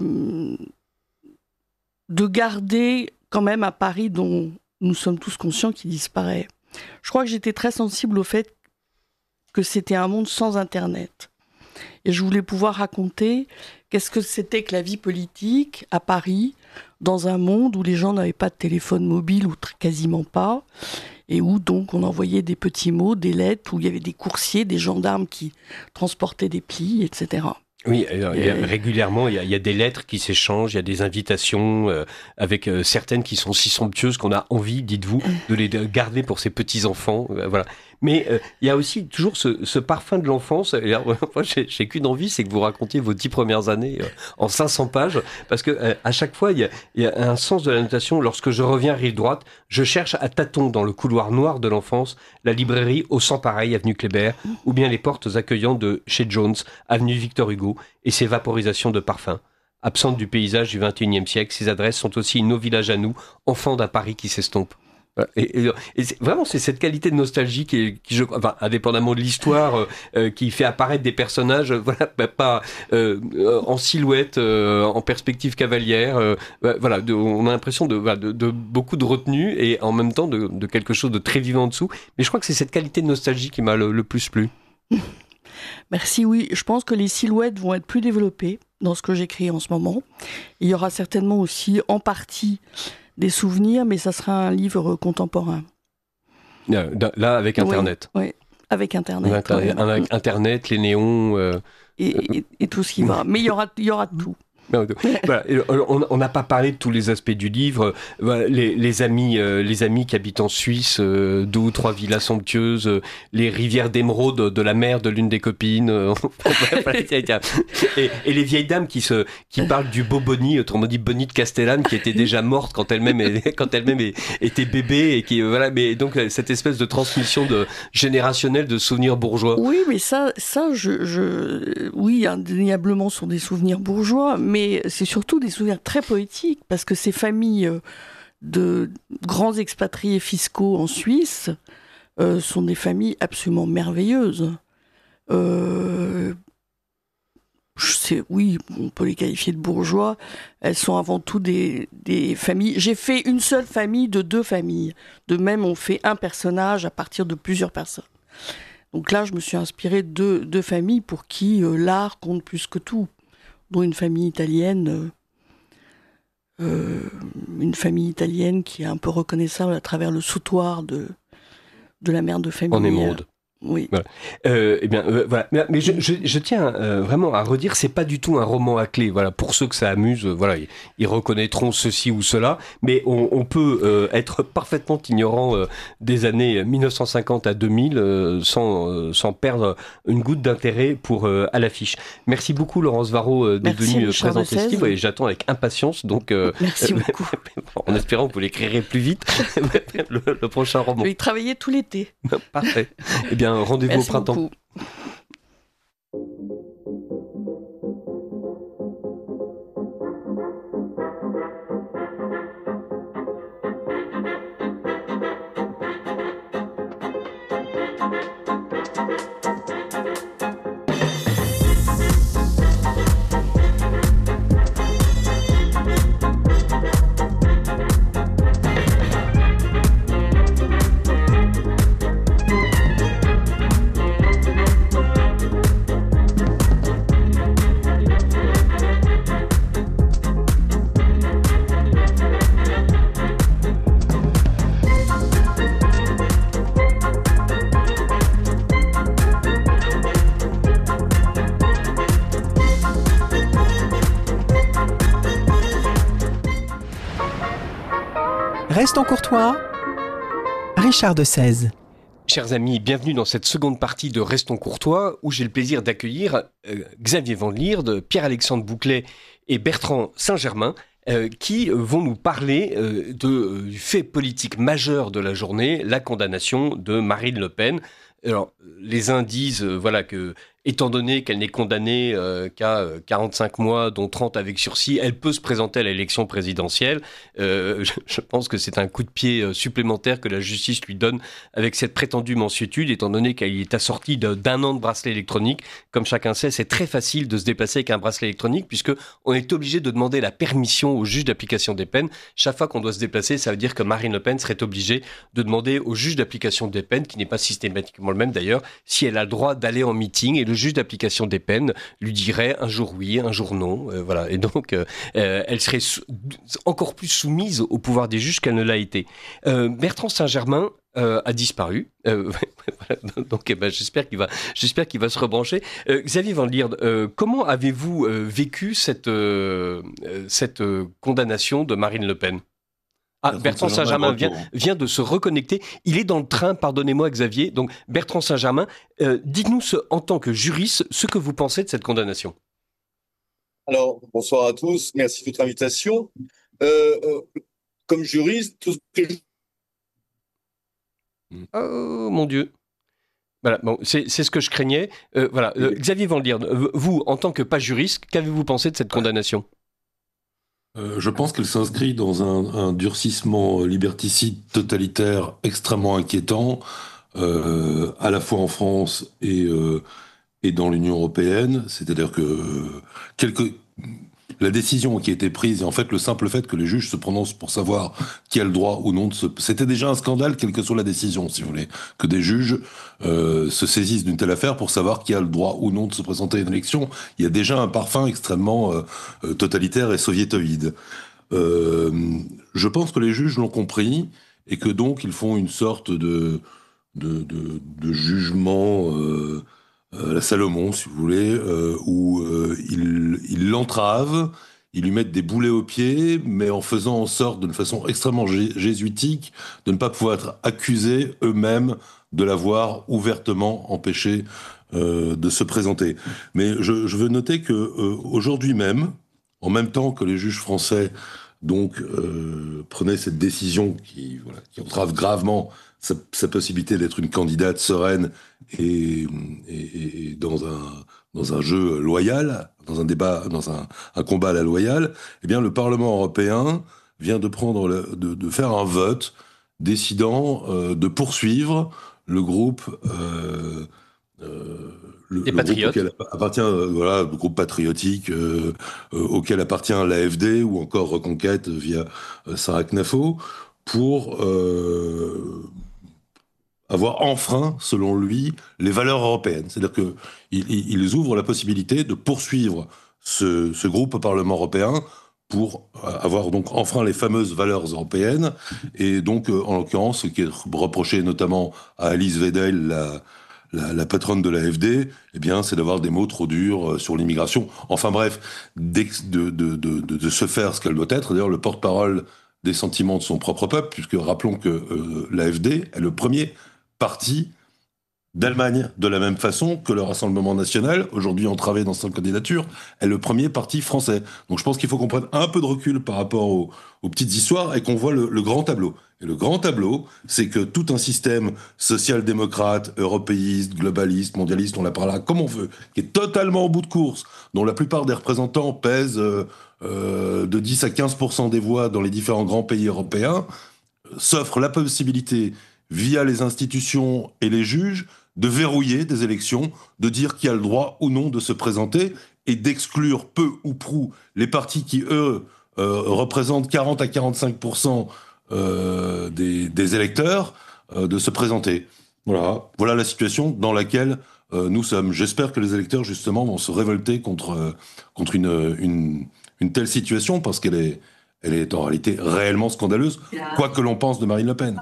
de garder quand même un Paris dont nous sommes tous conscients qu'il disparaît. Je crois que j'étais très sensible au fait que c'était un monde sans Internet. Et je voulais pouvoir raconter qu'est-ce que c'était que la vie politique à Paris, dans un monde où les gens n'avaient pas de téléphone mobile, ou très, quasiment pas, et où donc on envoyait des petits mots, des lettres, où il y avait des coursiers, des gendarmes qui transportaient des plis, et cetera. Oui, alors, il y a, régulièrement, il y, a, il y a des lettres qui s'échangent, il y a des invitations, euh, avec euh, certaines qui sont si somptueuses qu'on a envie, dites-vous, de les garder pour ses petits-enfants. Euh, voilà. Mais euh, il y a aussi toujours ce, ce parfum de l'enfance. Et alors, moi, j'ai, j'ai qu'une envie, c'est que vous racontiez vos dix premières années euh, en cinq cents pages, parce que euh, à chaque fois, il y, a, il y a un sens de la notation. Lorsque je reviens rive droite, je cherche à tâtons dans le couloir noir de l'enfance la librairie au Sans Pareil, avenue Kléber, ou bien les portes accueillantes de chez Jones, avenue Victor Hugo, et ses vaporisations de parfums. Absentes du paysage du vingt et unième siècle, ces adresses sont aussi nos villages à nous, enfants d'un Paris qui s'estompe. Et, et, et c'est, vraiment, c'est cette qualité de nostalgie qui, qui je, enfin, indépendamment de l'histoire, euh, qui fait apparaître des personnages, voilà, bah, pas euh, en silhouette, euh, en perspective cavalière. Euh, voilà, de, on a l'impression de, de, de beaucoup de retenue et en même temps de, de quelque chose de très vivant en dessous. Mais je crois que c'est cette qualité de nostalgie qui m'a le, le plus plu. Merci, oui. Je pense que les silhouettes vont être plus développées dans ce que j'écris en ce moment. Il y aura certainement aussi, en partie, des souvenirs, mais ça sera un livre contemporain. Là, avec Internet. Oui, oui, avec Internet. Inter- ouais. Avec Internet, les néons... Euh... Et, et, et tout ce qui va. Mais il y aura, il y aura tout. Voilà, on n'a pas parlé de tous les aspects du livre. Les, les amis, euh, les amis qui habitent en Suisse, euh, deux ou trois villas somptueuses, euh, les rivières d'émeraude de la mère de l'une des copines, euh, et, et les vieilles dames qui se, qui parlent du beau Bonnie, autrement dit Bonnie de Castellane, qui était déjà morte quand elle-même, quand elle-même était bébé, et qui voilà. Mais donc cette espèce de transmission de générationnelle de souvenirs bourgeois. Oui, mais ça, ça, je, je, oui, indéniablement, sont des souvenirs bourgeois, mais Mais c'est surtout des souvenirs très poétiques, parce que ces familles de grands expatriés fiscaux en Suisse euh, sont des familles absolument merveilleuses. Euh, je sais, oui, on peut les qualifier de bourgeois. Elles sont avant tout des, des familles. J'ai fait une seule famille de deux familles. De même, on fait un personnage à partir de plusieurs personnes. Donc là, je me suis inspirée de deux familles pour qui euh, l'art compte plus que tout, dont une famille italienne, euh, euh, une famille italienne qui est un peu reconnaissable à travers le sautoir de, de la mère de famille. En émeraude. Oui. Voilà. Euh, eh bien, euh, voilà. Mais, mais je, je, je tiens euh, vraiment à redire, c'est pas du tout un roman à clé. Voilà, pour ceux que ça amuse, euh, voilà, ils, ils reconnaîtront ceci ou cela. Mais on, on peut euh, être parfaitement ignorant euh, des années mille neuf cent cinquante à deux mille euh, sans euh, sans perdre une goutte d'intérêt pour euh, à l'affiche. Merci beaucoup, Laurence Varro, euh, d'être venue euh, présenter ce livre. Et j'attends avec impatience. Donc, euh, merci beaucoup. En espérant que vous l'écrirez plus vite le, le prochain roman. Je vais y travailler tout l'été. Parfait. Eh bien, rendez-vous Merci au printemps. Beaucoup. Restons courtois, Richard de Sèze. Chers amis, bienvenue dans cette seconde partie de Restons courtois, où j'ai le plaisir d'accueillir euh, Xavier Van Lierde, Pierre-Alexandre Bouclet et Bertrand Saint-Germain, euh, qui vont nous parler euh, de, euh, du fait politique majeur de la journée, la condamnation de Marine Le Pen. Alors, les uns disent euh, voilà, que, étant donné qu'elle n'est condamnée euh, qu'à euh, quarante-cinq mois, dont trente avec sursis, elle peut se présenter à l'élection présidentielle. Euh, je, je pense que c'est un coup de pied euh, supplémentaire que la justice lui donne avec cette prétendue mansuétude, étant donné qu'elle est assortie de, d'un an de bracelet électronique. Comme chacun sait, c'est très facile de se déplacer avec un bracelet électronique, puisqu'on est obligé de demander la permission au juge d'application des peines. Chaque fois qu'on doit se déplacer, ça veut dire que Marine Le Pen serait obligée de demander au juge d'application des peines, qui n'est pas systématiquement le même d'ailleurs, si elle a le droit d'aller en meeting, et le juge d'application des peines lui dirait un jour oui, un jour non, euh, voilà. Et donc, euh, euh, elle serait sou- encore plus soumise au pouvoir des juges qu'elle ne l'a été. Euh, Bertrand Saint-Germain euh, a disparu. Euh, donc, eh ben, j'espère qu'il va, j'espère qu'il va se rebrancher. Euh, Xavier Van Lierde, euh, comment avez-vous euh, vécu cette, euh, cette euh, condamnation de Marine Le Pen ? Ah, Bertrand Saint-Germain vient, vient de se reconnecter. Il est dans le train, pardonnez-moi Xavier. Donc Bertrand Saint-Germain, euh, dites-nous ce, en tant que juriste ce que vous pensez de cette condamnation. Alors, bonsoir à tous, merci de votre invitation. Euh, euh, comme juriste, tout ce que je... Oh mon Dieu. Voilà, bon, c'est, c'est ce que je craignais. Euh, voilà, euh, Xavier Van Lierde, vous, en tant que pas juriste, qu'avez-vous pensé de cette condamnation ? Euh, je pense qu'elle s'inscrit dans un, un durcissement liberticide totalitaire extrêmement inquiétant, euh, à la fois en France et, euh, et dans l'Union européenne. C'est-à-dire que euh, quelques... la décision qui a été prise, et en fait le simple fait que les juges se prononcent pour savoir qui a le droit ou non de se... C'était déjà un scandale, quelle que soit la décision, si vous voulez, que des juges euh, se saisissent d'une telle affaire pour savoir qui a le droit ou non de se présenter à une élection. Il y a déjà un parfum extrêmement euh, totalitaire et soviétoïde. Euh, je pense que les juges l'ont compris, et que donc ils font une sorte de, de, de, de jugement... Euh, Euh, la Salomon, si vous voulez, euh, où euh, ils, ils l'entravent, ils lui mettent des boulets aux pieds, mais en faisant en sorte, d'une façon extrêmement jé- jésuitique, de ne pas pouvoir être accusés eux-mêmes de l'avoir ouvertement empêché euh, de se présenter. Mais je, je veux noter que euh, aujourd'hui même, en même temps que les juges français donc euh, prenaient cette décision qui, voilà, qui entrave gravement sa, sa possibilité d'être une candidate sereine et, et, et dans un dans un jeu loyal, dans un débat, dans un, un combat à la loyale, eh bien le Parlement européen vient de prendre le, de, de faire un vote décidant euh, de poursuivre le groupe euh, euh, le, Des le patriotes. groupe auquel appartient euh, voilà le groupe patriotique euh, euh, auquel appartient l'A F D ou encore Reconquête via euh, Sarah Knafo pour euh, avoir enfreint, selon lui, les valeurs européennes. C'est-à-dire qu'ils ouvrent la possibilité de poursuivre ce, ce groupe au Parlement européen pour avoir donc enfreint les fameuses valeurs européennes. Et donc, en l'occurrence, ce qui est reproché notamment à Alice Weidel, la, la, la patronne de l'A F D, eh bien, c'est d'avoir des mots trop durs sur l'immigration. Enfin bref, de, de, de, de, de se faire ce qu'elle doit être. D'ailleurs, le porte-parole des sentiments de son propre peuple, puisque rappelons que euh, l'A F D est le premier parti d'Allemagne, de la même façon que le Rassemblement national, aujourd'hui entravé dans sa candidature, est le premier parti français. Donc je pense qu'il faut qu'on prenne un peu de recul par rapport aux, aux petites histoires et qu'on voit le, le grand tableau. Et le grand tableau, c'est que tout un système social-démocrate, européiste, globaliste, mondialiste, on l'appellera comme on veut, qui est totalement au bout de course, dont la plupart des représentants pèsent euh, euh, de dix à quinze pour cent des voix dans les différents grands pays européens, s'offre la possibilité, via les institutions et les juges, de verrouiller des élections, de dire qui a le droit ou non de se présenter et d'exclure peu ou prou les partis qui, eux, euh, représentent quarante à quarante-cinq pour cent euh, des, des électeurs, euh, de se présenter. Voilà. Voilà la situation dans laquelle euh, nous sommes. J'espère que les électeurs, justement, vont se révolter contre, euh, contre une, une, une telle situation, parce qu'elle est, elle est en réalité réellement scandaleuse, quoi que l'on pense de Marine Le Pen.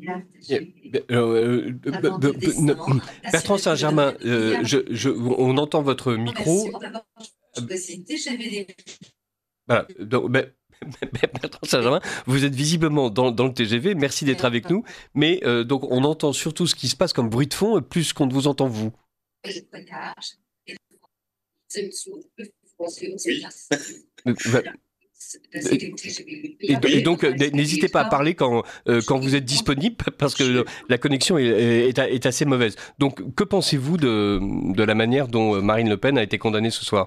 Euh, euh, Bertrand Saint-Germain, euh, je, je, on entend votre micro. Voilà. Donc, ben, Bertrand Saint-Germain, vous êtes visiblement dans, dans le T G V. Merci d'être avec nous. Mais euh, donc, on entend surtout ce qui se passe comme bruit de fond, plus qu'on ne vous entend vous. Et, et donc, n'hésitez pas à parler quand, euh, quand vous êtes disponible, parce que la connexion est, est, est assez mauvaise. Donc, que pensez-vous de, de la manière dont Marine Le Pen a été condamnée ce soir ?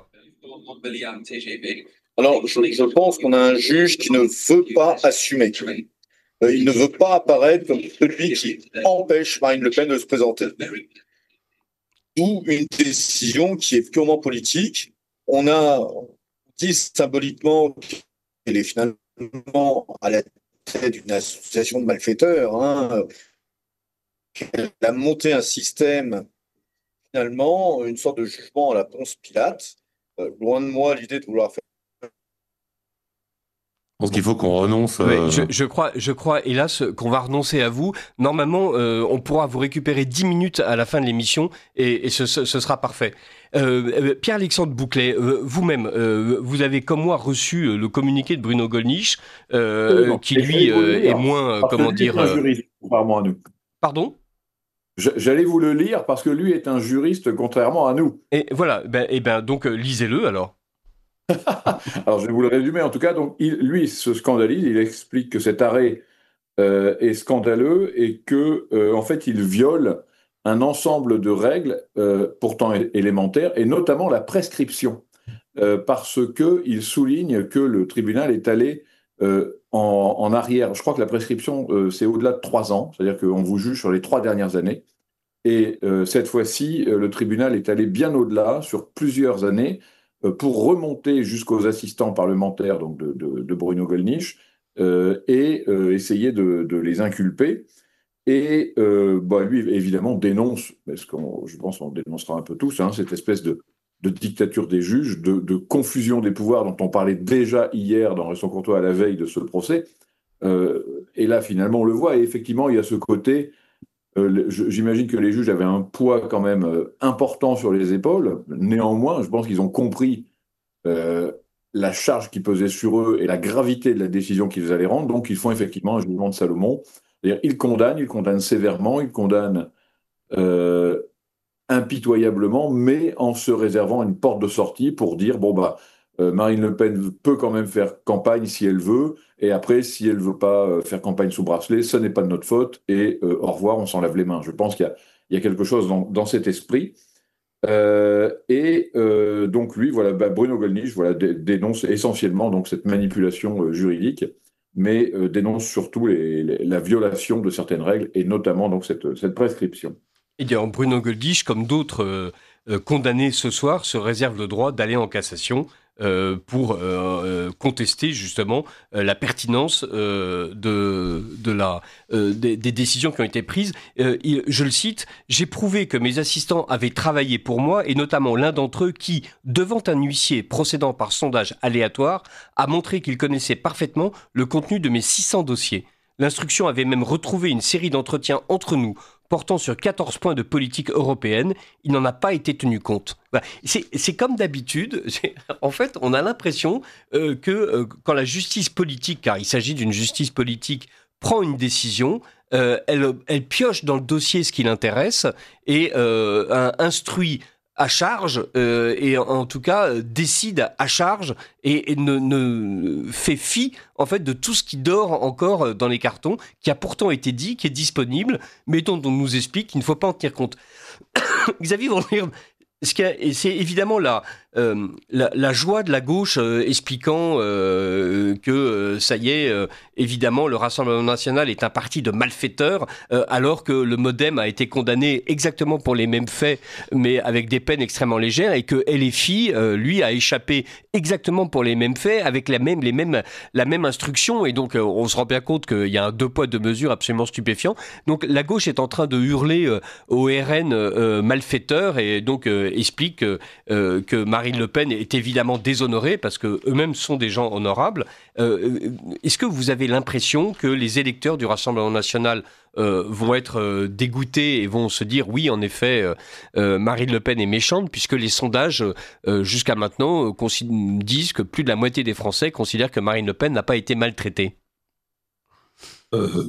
Alors, je, je pense qu'on a un juge qui ne veut pas assumer. Euh, il ne veut pas apparaître comme celui qui empêche Marine Le Pen de se présenter. D'où une décision qui est purement politique. On a dit symboliquement qu'elle est finalement à la tête d'une association de malfaiteurs. Hein. Elle a monté un système, finalement, une sorte de jugement à la Ponce Pilate. Euh, loin de moi l'idée de vouloir faire. Je pense qu'il faut qu'on renonce. Euh... Oui, je, je crois, je crois, hélas, qu'on va renoncer à vous. Normalement, euh, on pourra vous récupérer dix minutes à la fin de l'émission et, et ce, ce, ce sera parfait. Euh, Pierre-Alexandre Bouclet, euh, vous-même, euh, vous avez comme moi reçu le communiqué de Bruno Gollnisch, euh, oui, qui lui euh, est moins, euh, comment dire, un juriste, contrairement à nous. Pardon ? J'allais vous le lire parce que lui est un juriste, contrairement à nous. Et voilà, ben, et ben donc euh, lisez-le alors. Alors, je vais vous le résumer. En tout cas, donc, il, lui se scandalise. Il explique que cet arrêt euh, est scandaleux et que, euh, en fait, il viole un ensemble de règles euh, pourtant é- élémentaires, et notamment la prescription, euh, parce que il souligne que le tribunal est allé euh, en, en arrière. Je crois que la prescription euh, c'est au-delà de trois ans, c'est-à-dire qu'on vous juge sur les trois dernières années. Et euh, cette fois-ci, euh, le tribunal est allé bien au-delà, sur plusieurs années, pour remonter jusqu'aux assistants parlementaires donc de, de, de Bruno Gollnisch euh, et euh, essayer de, de les inculper. Et euh, bah, lui, évidemment, dénonce, parce qu'on, je pense qu'on dénoncera un peu tous, hein, cette espèce de, de dictature des juges, de, de confusion des pouvoirs dont on parlait déjà hier dans Resson Courtois à la veille de ce procès. Euh, et là, finalement, on le voit. Et effectivement, il y a ce côté... Euh, j'imagine que les juges avaient un poids quand même euh, important sur les épaules. Néanmoins, je pense qu'ils ont compris euh, la charge qui pesait sur eux et la gravité de la décision qu'ils allaient rendre. Donc, ils font effectivement un jugement de Salomon. C'est-à-dire, ils condamnent, ils condamnent sévèrement, ils condamnent euh, impitoyablement, mais en se réservant une porte de sortie pour dire, bon, bah, euh, Marine Le Pen peut quand même faire campagne si elle veut, et après, si elle ne veut pas euh, faire campagne sous bracelet, ce n'est pas de notre faute, et euh, au revoir, on s'en lave les mains. Je pense qu'il y a, il y a quelque chose dans, dans cet esprit. Euh, et euh, donc lui, voilà, bah, Bruno Gollnisch, voilà, dé, dénonce essentiellement donc cette manipulation euh, juridique, mais euh, dénonce surtout les, les, la violation de certaines règles, et notamment donc cette, cette prescription. Et bien, Bruno Gollnisch, comme d'autres euh, euh, condamnés ce soir, se réserve le droit d'aller en cassation. euh, pour euh, contester justement euh, la pertinence euh, de, de la, euh, des, des décisions qui ont été prises. Euh, il, je le cite, « J'ai prouvé que mes assistants avaient travaillé pour moi et notamment l'un d'entre eux qui, devant un huissier procédant par sondage aléatoire, a montré qu'il connaissait parfaitement le contenu de mes six cents dossiers. L'instruction avait même retrouvé une série d'entretiens entre nous portant sur quatorze points de politique européenne. Il n'en a pas été tenu compte. » Voilà. C'est, c'est comme d'habitude. C'est, en fait, on a l'impression euh, que euh, quand la justice politique, car il s'agit d'une justice politique, prend une décision, euh, elle, elle pioche dans le dossier ce qui l'intéresse et euh, instruit à charge, euh, et en, en tout cas euh, décide à charge et, et ne, ne fait fi en fait de tout ce qui dort encore dans les cartons, qui a pourtant été dit, qui est disponible, mais dont on nous explique qu'il ne faut pas en tenir compte. Xavier Van Leer, ce qui a, et c'est évidemment la, euh, la, la joie de la gauche euh, expliquant euh, que euh, ça y est, euh, évidemment, le Rassemblement national est un parti de malfaiteurs, euh, alors que le MoDem a été condamné exactement pour les mêmes faits, mais avec des peines extrêmement légères, et que L F I, euh, lui, a échappé exactement pour les mêmes faits, avec la même, les mêmes, la même instruction, et donc euh, on se rend bien compte qu'il y a un deux poids deux mesures absolument stupéfiant. Donc la gauche est en train de hurler euh, au R N euh, malfaiteur, et donc euh, explique euh, euh, que Marine Le Pen est évidemment déshonorée parce que eux-mêmes sont des gens honorables. Euh, est-ce que vous avez l'impression que les électeurs du Rassemblement national euh, vont être euh, dégoûtés et vont se dire oui, en effet, euh, euh, Marine Le Pen est méchante, puisque les sondages euh, jusqu'à maintenant euh, consi- disent que plus de la moitié des Français considèrent que Marine Le Pen n'a pas été maltraitée? euh...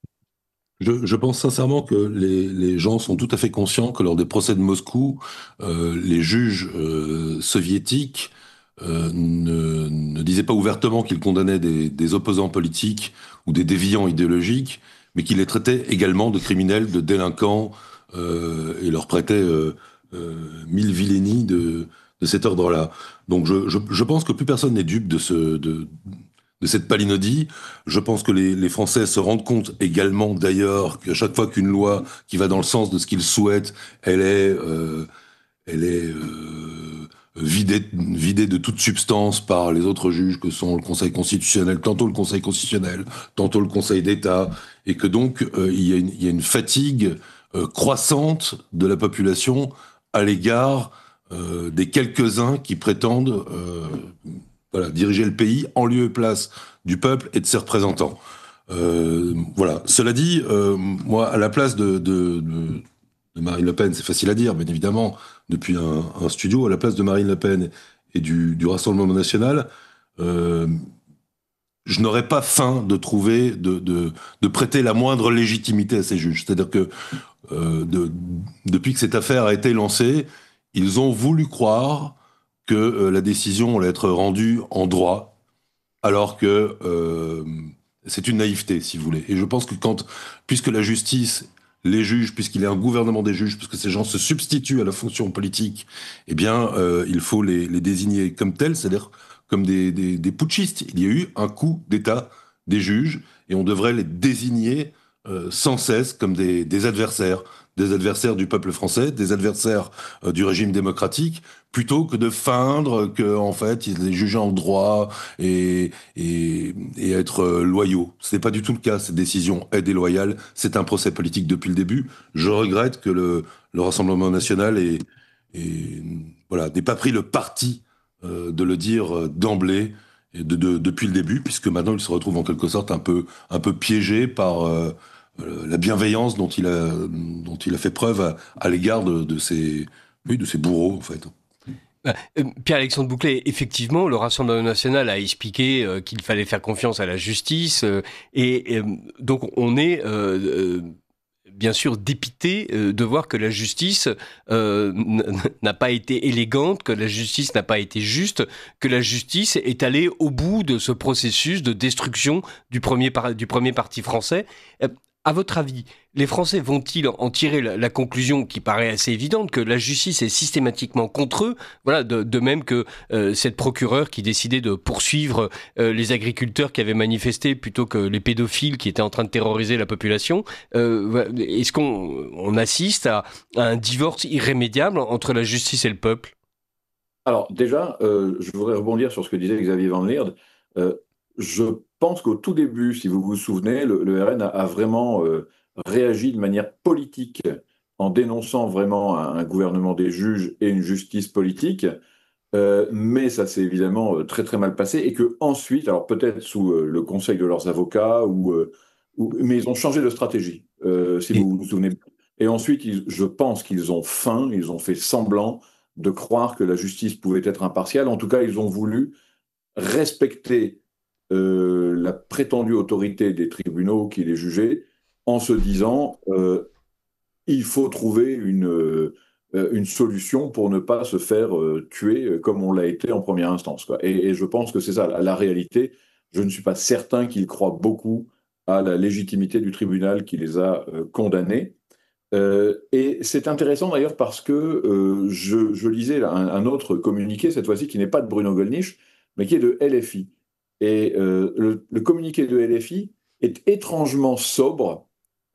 Je, je pense sincèrement que les, les gens sont tout à fait conscients que lors des procès de Moscou, euh, les juges euh, soviétiques euh, ne, ne disaient pas ouvertement qu'ils condamnaient des, des opposants politiques ou des déviants idéologiques, mais qu'ils les traitaient également de criminels, de délinquants, euh, et leur prêtaient euh, euh, mille vilainies de, de cet ordre-là. Donc je, je, je pense que plus personne n'est dupe de ce... De, de cette palinodie. Je pense que les, les Français se rendent compte également, d'ailleurs, qu'à chaque fois qu'une loi qui va dans le sens de ce qu'ils souhaitent, elle est, euh, elle est euh, vidée, vidée de toute substance par les autres juges que sont le Conseil constitutionnel, tantôt le Conseil constitutionnel, tantôt le Conseil d'État, et que donc euh, il y a une, il y a une fatigue euh, croissante de la population à l'égard euh, des quelques-uns qui prétendent euh, Voilà, diriger le pays en lieu et place du peuple et de ses représentants. Euh, voilà. Cela dit, euh, moi, à la place de, de, de, de Marine Le Pen, c'est facile à dire, bien évidemment, depuis un, un studio, à la place de Marine Le Pen et du, du Rassemblement national, euh, je n'aurais pas faim de trouver, de, de, de prêter la moindre légitimité à ces juges. C'est-à-dire que euh, de, depuis que cette affaire a été lancée, ils ont voulu croire que euh, la décision allait être rendue en droit, alors que euh, c'est une naïveté, si vous voulez. Et je pense que quand, puisque la justice, les juges, puisqu'il y a un gouvernement des juges, puisque ces gens se substituent à la fonction politique, eh bien, euh, il faut les, les désigner comme tels, c'est-à-dire comme des, des, des putschistes. Il y a eu un coup d'État des juges, et on devrait les désigner euh, sans cesse comme des, des adversaires, des adversaires du peuple français, des adversaires euh, du régime démocratique, plutôt que de feindre que en fait ils les jugent en droit et, et, et être euh, loyaux. Ce n'est pas du tout le cas. Cette décision est déloyale. C'est un procès politique depuis le début. Je regrette que le, le Rassemblement national ait, ait, voilà, n'ait pas pris le parti euh, de le dire euh, d'emblée et de, de, depuis le début, puisque maintenant il se retrouve en quelque sorte un peu, un peu piégé par euh, la bienveillance dont il a, dont il a fait preuve à, à l'égard de, de ses, oui, de ses bourreaux, en fait. Pierre-Alexandre Bouclet, effectivement, le Rassemblement national a expliqué euh, qu'il fallait faire confiance à la justice, euh, et, et donc on est euh, euh, bien sûr dépité euh, de voir que la justice euh, n'a pas été élégante, que la justice n'a pas été juste, que la justice est allée au bout de ce processus de destruction du premier, par- du premier parti français. Euh, À votre avis, les Français vont-ils en tirer la, la conclusion qui paraît assez évidente, que la justice est systématiquement contre eux, voilà, de, de même que euh, cette procureure qui décidait de poursuivre euh, les agriculteurs qui avaient manifesté plutôt que les pédophiles qui étaient en train de terroriser la population. Euh, est-ce qu'on on assiste à, à un divorce irrémédiable entre la justice et le peuple ? Alors déjà, euh, je voudrais rebondir sur ce que disait Xavier Van Lierde. Euh, je pense qu'au tout début, si vous vous souvenez, le, le R N a, a vraiment euh, réagi de manière politique en dénonçant vraiment un, un gouvernement des juges et une justice politique. Euh, mais ça s'est évidemment euh, très très mal passé et que ensuite, alors peut-être sous euh, le conseil de leurs avocats, ou, euh, ou- mais ils ont changé de stratégie, euh, si Et vous vous souvenez. Et ensuite, ils- je pense qu'ils ont feint, ils ont fait semblant de croire que la justice pouvait être impartiale. En tout cas, ils ont voulu respecter euh, la prétendue autorité des tribunaux qui les jugeaient en se disant euh, il faut trouver une, euh, une solution pour ne pas se faire euh, tuer euh, comme on l'a été en première instance, quoi. Et, et je pense que c'est ça, la, la réalité. Je ne suis pas certain qu'ils croient beaucoup à la légitimité du tribunal qui les a euh, condamnés. Euh, et c'est intéressant d'ailleurs parce que euh, je, je lisais là un, un autre communiqué, cette fois-ci qui n'est pas de Bruno Gollnisch, mais qui est de L F I. Et euh, le, le communiqué de L F I est étrangement sobre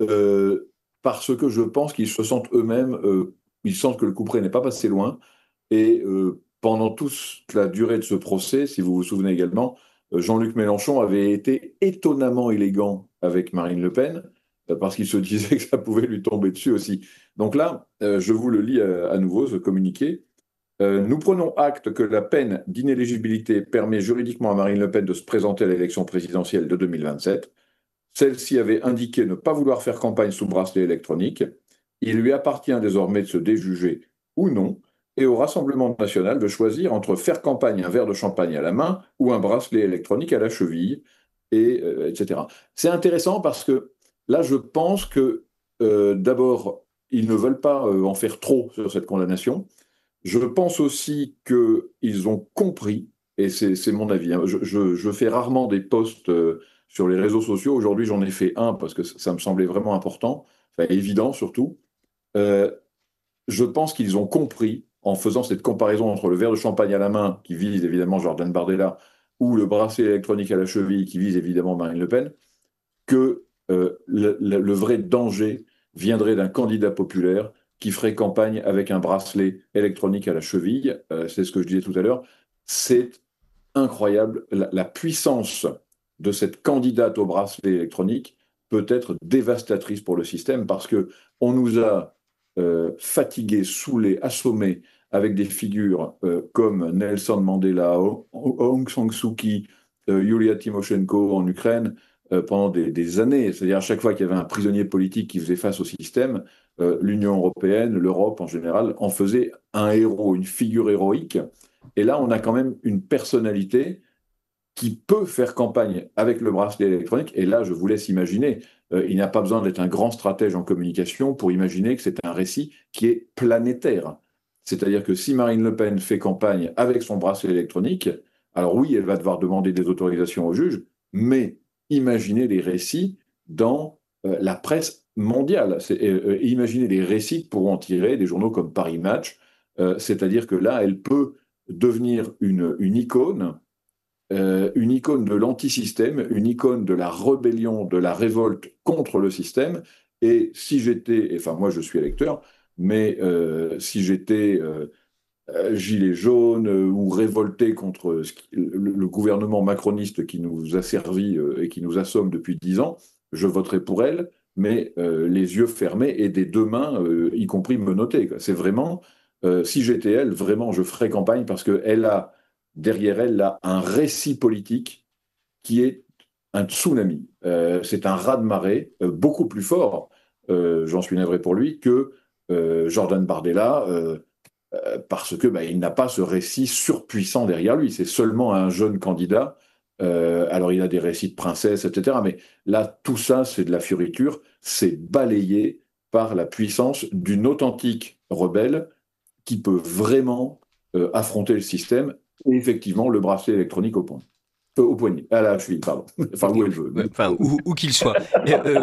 euh, parce que je pense qu'ils se sentent eux-mêmes, euh, ils sentent que le couperet n'est pas passé loin. Et euh, pendant toute la durée de ce procès, si vous vous souvenez également, euh, Jean-Luc Mélenchon avait été étonnamment élégant avec Marine Le Pen euh, parce qu'il se disait que ça pouvait lui tomber dessus aussi. Donc là, euh, je vous le lis à, à nouveau, ce communiqué. Euh, nous prenons acte que la peine d'inéligibilité permet juridiquement à Marine Le Pen de se présenter à l'élection présidentielle de deux mille vingt-sept. Celle-ci avait indiqué ne pas vouloir faire campagne sous bracelet électronique. Il lui appartient désormais de se déjuger ou non, et au Rassemblement national de choisir entre faire campagne un verre de champagne à la main ou un bracelet électronique à la cheville, et, euh, et cetera. C'est intéressant parce que là, je pense que euh, d'abord, ils ne veulent pas euh, en faire trop sur cette condamnation. Je pense aussi qu'ils ont compris, et c'est c'est mon avis, hein, je, je- je fais rarement des posts euh, sur les réseaux sociaux. Aujourd'hui, j'en ai fait un parce que ça ça me semblait vraiment important, enfin évident surtout. Euh, je pense qu'ils ont compris, en faisant cette comparaison entre le verre de champagne à la main, qui vise évidemment Jordan Bardella, ou le bracelet électronique à la cheville, qui vise évidemment Marine Le Pen, que euh, le, le- le vrai danger viendrait d'un candidat populaire qui ferait campagne avec un bracelet électronique à la cheville. Euh, c'est ce que je disais tout à l'heure. C'est incroyable. La, la puissance de cette candidate au bracelet électronique peut être dévastatrice pour le système parce que on nous a euh, fatigués, saoulés, assommés avec des figures euh, comme Nelson Mandela, Aung San Suu Kyi, euh, Yulia Tymoshenko en Ukraine euh, pendant des, des années. C'est-à-dire à chaque fois qu'il y avait un prisonnier politique qui faisait face au système, euh, l'Union européenne, l'Europe en général, en faisait un héros, une figure héroïque. Et là, on a quand même une personnalité qui peut faire campagne avec le bracelet électronique. Et là, je vous laisse imaginer, euh, il n'y a pas besoin d'être un grand stratège en communication pour imaginer que c'est un récit qui est planétaire. C'est-à-dire que si Marine Le Pen fait campagne avec son bracelet électronique, alors oui, elle va devoir demander des autorisations au juge, mais imaginez les récits dans euh, la presse mondiale. C'est, euh, euh, imaginez les récits que pourront en tirer des journaux comme Paris Match. Euh, c'est-à-dire que là, elle peut devenir une, une icône, euh, une icône de l'antisystème, une icône de la rébellion, de la révolte contre le système. Et si j'étais, enfin moi je suis électeur, mais euh, si j'étais euh, euh, gilet jaune euh, ou révolté contre ce qui- le, le gouvernement macroniste qui nous a servi euh, et qui nous assomme depuis dix ans, je voterais pour elle, mais euh, les yeux fermés et des deux mains, euh, y compris menottées, quoi. C'est vraiment, euh, si j'étais elle, vraiment je ferais campagne parce qu'elle a, derrière elle, là, un récit politique qui est un tsunami. Euh, c'est un raz-de-marée euh, beaucoup plus fort, euh, j'en suis navré pour lui, que euh, Jordan Bardella. Euh, euh, parce que bah, il n'a pas ce récit surpuissant derrière lui. C'est seulement un jeune candidat. Euh, alors il a des récits de princesse, et cetera. Mais là, tout ça, c'est de la fioriture. C'est balayé par la puissance d'une authentique rebelle qui peut vraiment euh, affronter le système. Et effectivement, le bracelet électronique au point. Euh, au poignet, à la cheville, pardon. Enfin, où elle veut. Ouais, enfin, où, où qu'il soit. Et, euh,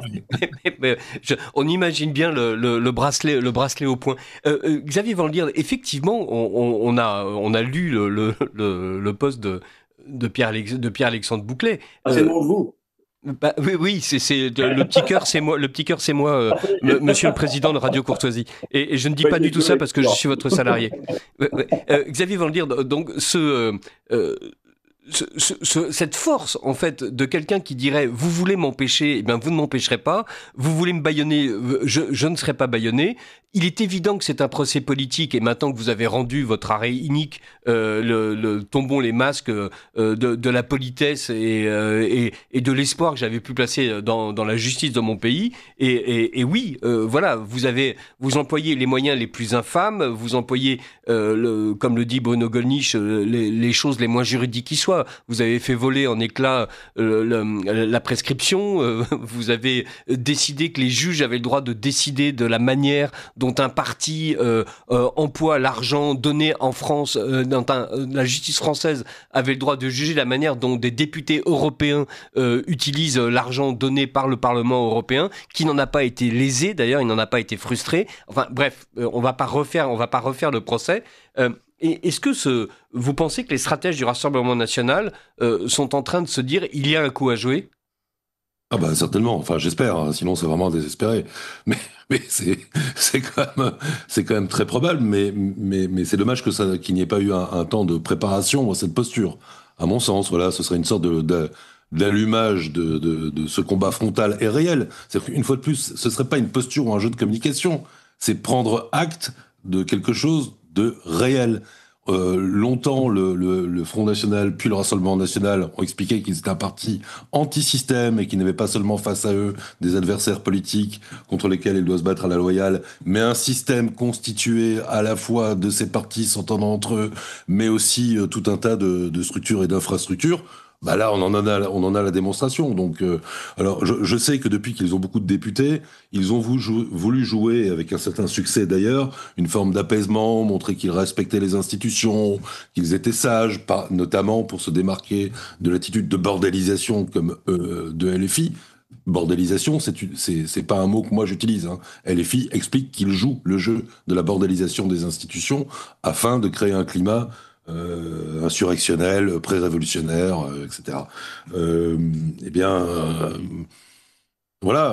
mais, mais, je- on imagine bien le, le, le bracelet, le bracelet au poing. Euh, euh, Xavier Van Lierde, effectivement, on, on, on a, on a lu le, le, le, le post de, de Pierre, Alex- de Pierre-Alexandre Bouclet. Ah, c'est Euh, bon, vous. Bah, oui, oui, c'est, c'est le petit cœur, c'est moi. Le petit cœur, c'est moi, euh, m- Monsieur le Président de Radio Courtoisie. Et, et je ne dis pas du tout ça parce que je suis votre salarié. Ouais, ouais. Euh, Xavier Van Lier, donc ce, euh, euh, ce, ce, ce- cette force en fait de quelqu'un qui dirait vous voulez m'empêcher, eh bien vous ne m'empêcherez pas. Vous voulez me bâillonner, euh, je, je ne serai pas bâillonné. Il est évident que c'est un procès politique et maintenant que vous avez rendu votre arrêt inique, euh, le, le tombons les masques euh, de, de la politesse et, euh, et, et de l'espoir que j'avais pu placer dans, dans la justice de mon pays. Et, et, et oui, euh, voilà, vous avez vous employez les moyens les plus infâmes, vous employez, euh, le, comme le dit Bruno Gollnisch, euh, les, les choses les moins juridiques qui soient. Vous avez fait voler en éclats euh, le, la prescription. Euh, vous avez décidé que les juges avaient le droit de décider de la manière dont un parti euh, euh, emploie l'argent donné en France, euh, dont un, euh, la justice française avait le droit de juger la manière dont des députés européens euh, utilisent l'argent donné par le Parlement européen, qui n'en a pas été lésé d'ailleurs, il n'en a pas été frustré. Enfin bref, euh, on va pas refaire, on va pas refaire le procès. Euh, et est-ce que ce, vous pensez que les stratèges du Rassemblement national euh, sont en train de se dire il y a un coup à jouer? Ah bah certainement, enfin j'espère, hein, sinon c'est vraiment désespéré. Mais, mais c'est, c'est quand même, c'est quand même très probable, mais, mais, mais c'est dommage que ça, qu'il n'y ait pas eu un, un temps de préparation à cette posture. À mon sens, voilà, ce serait une sorte de, de- d'allumage de, de, de ce combat frontal et réel. C'est-à-dire qu'une fois de plus, ce serait pas une posture ou un jeu de communication, c'est prendre acte de quelque chose de réel. Euh, longtemps, le, le, le Front National puis le Rassemblement National ont expliqué qu'ils étaient un parti anti-système et qu'ils n'avaient pas seulement face à eux des adversaires politiques contre lesquels ils doivent se battre à la loyale, mais un système constitué à la fois de ces partis s'entendant entre eux, mais aussi euh, tout un tas de, de structures et d'infrastructures. Bah là, on en a, on en a la démonstration. Donc, euh, alors, je, je sais que depuis qu'ils ont beaucoup de députés, ils ont voulu, jou- voulu jouer, avec un certain succès d'ailleurs, une forme d'apaisement, montrer qu'ils respectaient les institutions, qu'ils étaient sages, pas, notamment pour se démarquer de l'attitude de bordélisation comme euh, de L F I. Bordélisation, c'est, c'est, c'est pas un mot que moi j'utilise. Hein. L F I explique qu'il joue le jeu de la bordélisation des institutions afin de créer un climat euh, insurrectionnel, pré-révolutionnaire, euh, et cetera. Euh, eh bien, euh, voilà,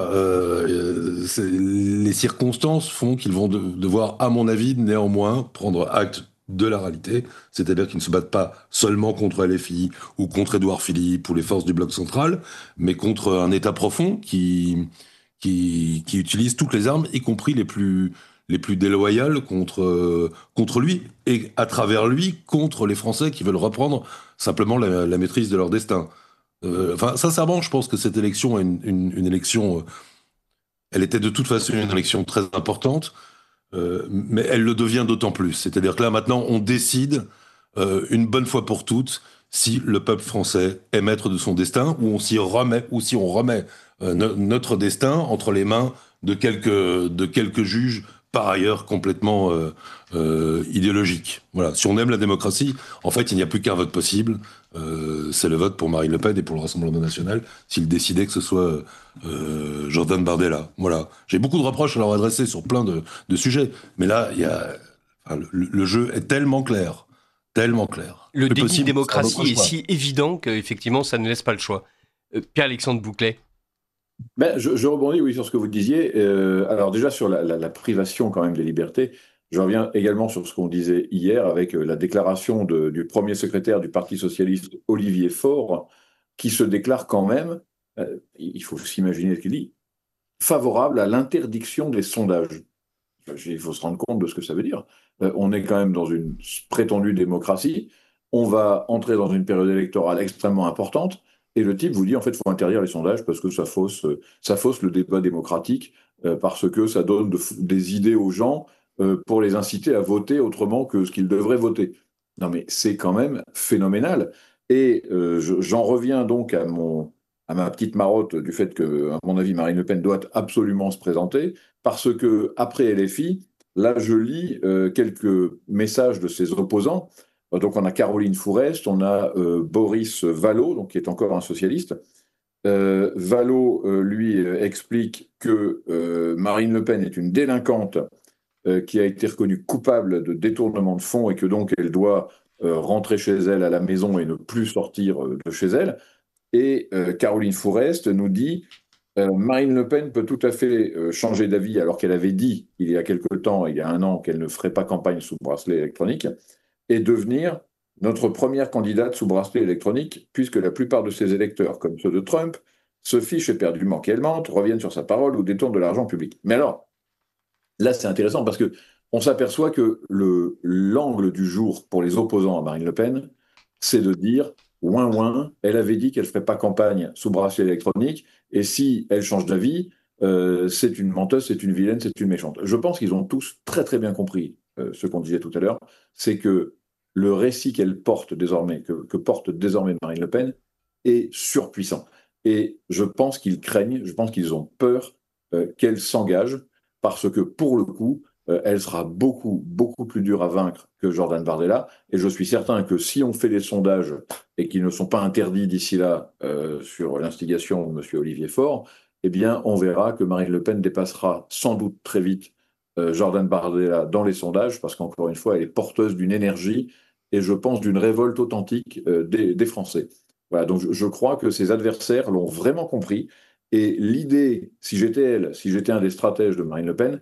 euh, c'est- les circonstances font qu'ils vont de- devoir, à mon avis, néanmoins, prendre acte de la réalité, c'est-à-dire qu'ils ne se battent pas seulement contre L F I ou contre Édouard Philippe ou les forces du bloc central, mais contre un État profond qui, qui, qui utilise toutes les armes, y compris les plus, les plus déloyales contre, euh, contre lui, et à travers lui, contre les Français qui veulent reprendre simplement la, la maîtrise de leur destin. Euh, Enfin, sincèrement, je pense que cette élection est une, une, une élection, euh, elle était de toute façon une élection très importante, euh, mais elle le devient d'autant plus. C'est-à-dire que là, maintenant, on décide euh, une bonne fois pour toutes si le peuple français est maître de son destin ou on s'y remet, ou si on remet euh, no- notre destin entre les mains de quelques, de quelques juges par ailleurs complètement euh, euh, idéologiques. Voilà. Si on aime la démocratie, en fait, il n'y a plus qu'un vote possible. Euh, c'est le vote pour Marine Le Pen et pour le Rassemblement national s'ils décidaient que ce soit euh, Jordan Bardella. Voilà. J'ai beaucoup de reproches à leur adresser sur plein de, de sujets, mais là, il y a, enfin, le, le jeu est tellement clair, tellement clair. Le Plus déni de possible, c'est un autre démocratie est choix. si évident qu'effectivement, ça ne laisse pas le choix. Euh, Pierre-Alexandre Bouclet. Ben, je, je rebondis, oui, sur ce que vous disiez. Euh, alors déjà sur la, la- la privation quand même des libertés, je reviens également sur ce qu'on disait hier avec euh, la déclaration de- du premier secrétaire du Parti socialiste, Olivier Faure, qui se déclare quand même, euh, il faut s'imaginer ce qu'il dit, favorable à l'interdiction des sondages. Il faut se rendre compte de ce que ça veut dire. Euh, on est quand même dans une prétendue démocratie. On va entrer dans une période électorale extrêmement importante. Et le type vous dit, en fait, il faut interdire les sondages parce que ça fausse, euh, ça fausse le débat démocratique, euh, parce que ça donne de, des idées aux gens euh, pour les inciter à voter autrement que ce qu'ils devraient voter. Non, mais c'est quand même phénoménal. Et euh, je- j'en reviens donc à mon, à ma petite marotte du fait que, à mon avis, Marine Le Pen doit absolument se présenter, parce que après L F I, là, je lis euh, quelques messages de ses opposants. Euh, Donc, on a Caroline Fourest, on a euh, Boris Vallaud, donc qui est encore un socialiste. Euh, Vallaud, euh, lui, euh, explique que euh, Marine Le Pen est une délinquante euh, qui a été reconnue coupable de détournement de fonds et que donc elle doit euh, rentrer chez elle à la maison et ne plus sortir euh, de chez elle. Et euh, Caroline Fourest nous dit euh, Marine Le Pen peut tout à fait euh, changer d'avis, alors qu'elle avait dit il y a quelque temps, il y a un an, qu'elle ne ferait pas campagne sous bracelet électronique, et devenir notre première candidate sous bracelet électronique, puisque la plupart de ses électeurs, comme ceux de Trump, se fichent éperdument qu'elle mente, reviennent sur sa parole ou détournent de l'argent public. Mais alors, là, c'est intéressant parce que on s'aperçoit que le, l'angle du jour pour les opposants à Marine Le Pen, c'est de dire ouin ouin, elle avait dit qu'elle ne ferait pas campagne sous bracelet électronique, et si elle change d'avis, euh, c'est une menteuse, c'est une vilaine, c'est une méchante. Je pense qu'ils ont tous très très bien compris euh, ce qu'on disait tout à l'heure, c'est que le récit qu'elle porte désormais, que, que porte désormais Marine Le Pen, est surpuissant. Et je pense qu'ils craignent, je pense qu'ils ont peur euh, qu'elle s'engage, parce que pour le coup, euh, elle sera beaucoup, beaucoup plus dure à vaincre que Jordan Bardella. Et je suis certain que si on fait des sondages, et qu'ils ne sont pas interdits d'ici là euh, sur l'instigation de M. Olivier Faure, eh bien, on verra que Marine Le Pen dépassera sans doute très vite euh, Jordan Bardella dans les sondages, parce qu'encore une fois, elle est porteuse d'une énergie et je pense d'une révolte authentique euh, des, des Français. Voilà, donc je, je crois que ses adversaires l'ont vraiment compris. Et l'idée, si j'étais elle, si j'étais un des stratèges de Marine Le Pen,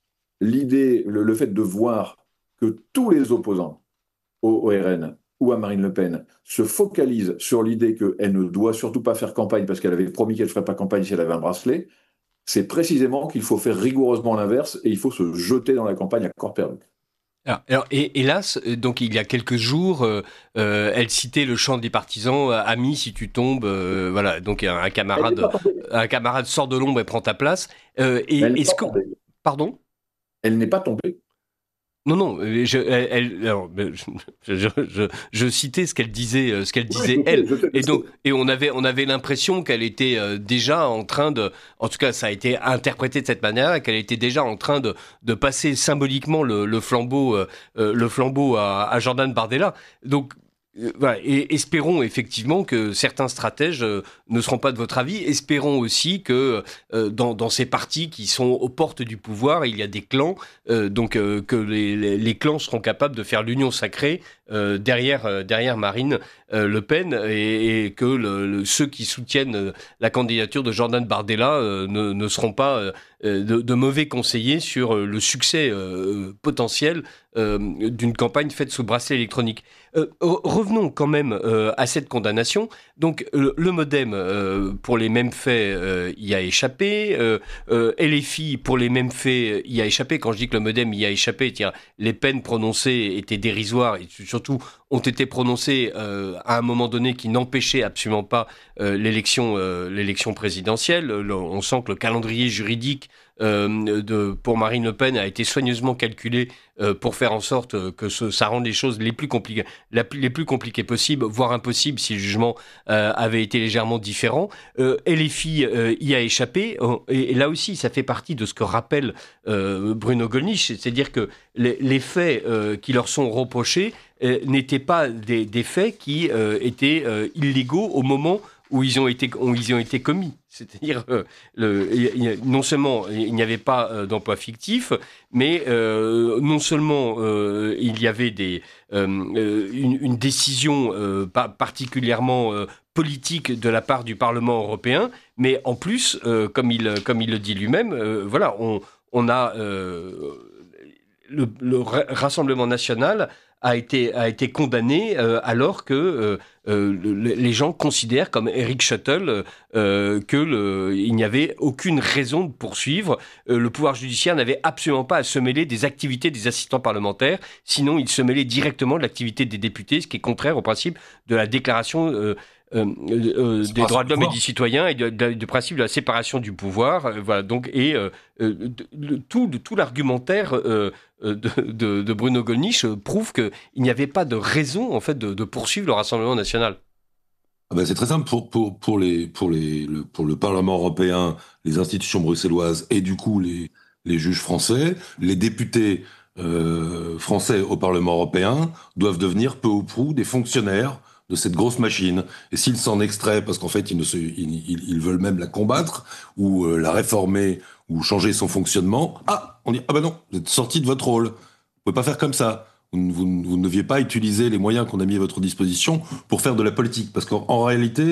l'idée, le, le fait de voir que tous les opposants au, au R N ou à Marine Le Pen se focalisent sur l'idée qu'elle ne doit surtout pas faire campagne parce qu'elle avait promis qu'elle ne ferait pas campagne si elle avait un bracelet, c'est précisément qu'il faut faire rigoureusement l'inverse et il faut se jeter dans la campagne à corps perdu. Alors, alors, et, hélas, donc il y a quelques jours, euh, euh, elle citait le chant des partisans, « Ami, si tu tombes euh, », voilà, donc un, un camarade, un camarade sort de l'ombre et prend ta place. Euh, et elle est-ce que, pardon ? Elle n'est pas tombée. Non, non, je, elle, elle, alors, je, je, je, je citais ce qu'elle disait, ce qu'elle disait oui, elle, je sais, je sais. et donc, et on avait, on avait l'impression qu'elle était euh, déjà en train de, en tout cas, ça a été interprété de cette manière, qu'elle était déjà en train de, de passer symboliquement le, le flambeau, euh, le flambeau à, à Jordan Bardella. Donc, Euh, voilà, et espérons effectivement que certains stratèges euh, ne seront pas de votre avis. Espérons aussi que euh, dans, dans ces partis qui sont aux portes du pouvoir, il y a des clans, euh, donc euh, que les, les, les clans seront capables de faire l'union sacrée euh, derrière, euh, derrière Marine euh, Le Pen, et, et que le, le, ceux qui soutiennent euh, la candidature de Jordan Bardella euh, ne, ne seront pas euh, de, de mauvais conseillers sur euh, le succès euh, potentiel euh, d'une campagne faite sous bracelet électronique. Euh, revenons quand même euh, à cette condamnation. Donc euh, le MoDem, euh, pour les mêmes faits, euh, y a échappé. Euh, euh, L F I, pour les mêmes faits, y a échappé. Quand je dis que le MoDem y a échappé, tiens, les peines prononcées étaient dérisoires et surtout ont été prononcées euh, à un moment donné qui n'empêchait absolument pas euh, l'élection, euh, l'élection présidentielle. Le, on sent que le calendrier juridique Euh, de, pour Marine Le Pen a été soigneusement calculé euh, pour faire en sorte que ce, ça rende les choses les plus compliquées, la, les plus compliquées possibles, voire impossibles si le jugement euh, avait été légèrement différent. Euh, L F I euh, y a échappé, et, et là aussi ça fait partie de ce que rappelle euh, Bruno Gollnisch, c'est-à-dire que les, les faits euh, qui leur sont reprochés euh, n'étaient pas des, des faits qui euh, étaient euh, illégaux au moment où ils ont été, où ils ont été commis. C'est-à-dire, euh, le, il, il, non seulement il n'y avait pas euh, d'emploi fictif, mais euh, non seulement euh, il y avait des, euh, une, une décision euh, pas particulièrement euh, politique de la part du Parlement européen, mais en plus, euh, comme, il, comme il le dit lui-même, euh, voilà, on, on a euh, le, le Rassemblement national a été, a été condamné euh, alors que euh, euh, le, les gens considèrent, comme Eric Schuttle, euh, qu'il n'y avait aucune raison de poursuivre. Euh, le pouvoir judiciaire n'avait absolument pas à se mêler des activités des assistants parlementaires, sinon il se mêlait directement de l'activité des députés, ce qui est contraire au principe de la déclaration euh, Euh, euh, des droits de l'homme et du citoyen et de, de, du principe de la séparation du pouvoir, euh, voilà, donc, et euh, euh, de, de, tout, de, tout l'argumentaire euh, de, de, de Bruno Gollnisch prouve qu'il n'y avait pas de raison en fait de, de poursuivre le Rassemblement national. Ah ben c'est très simple pour, pour, pour, les, pour, les, le, pour le Parlement européen, les institutions bruxelloises et du coup les, les juges français, les députés euh, français au Parlement européen doivent devenir peu ou prou des fonctionnaires de cette grosse machine. Et s'ils s'en extraient, parce qu'en fait, ils, ne se, ils, ils, ils veulent même la combattre, ou euh, la réformer, ou changer son fonctionnement, ah, on dit, ah ben non, vous êtes sorti de votre rôle. Vous pouvez pas faire comme ça. Vous, vous, vous ne deviez pas utiliser les moyens qu'on a mis à votre disposition pour faire de la politique. Parce qu'en en réalité,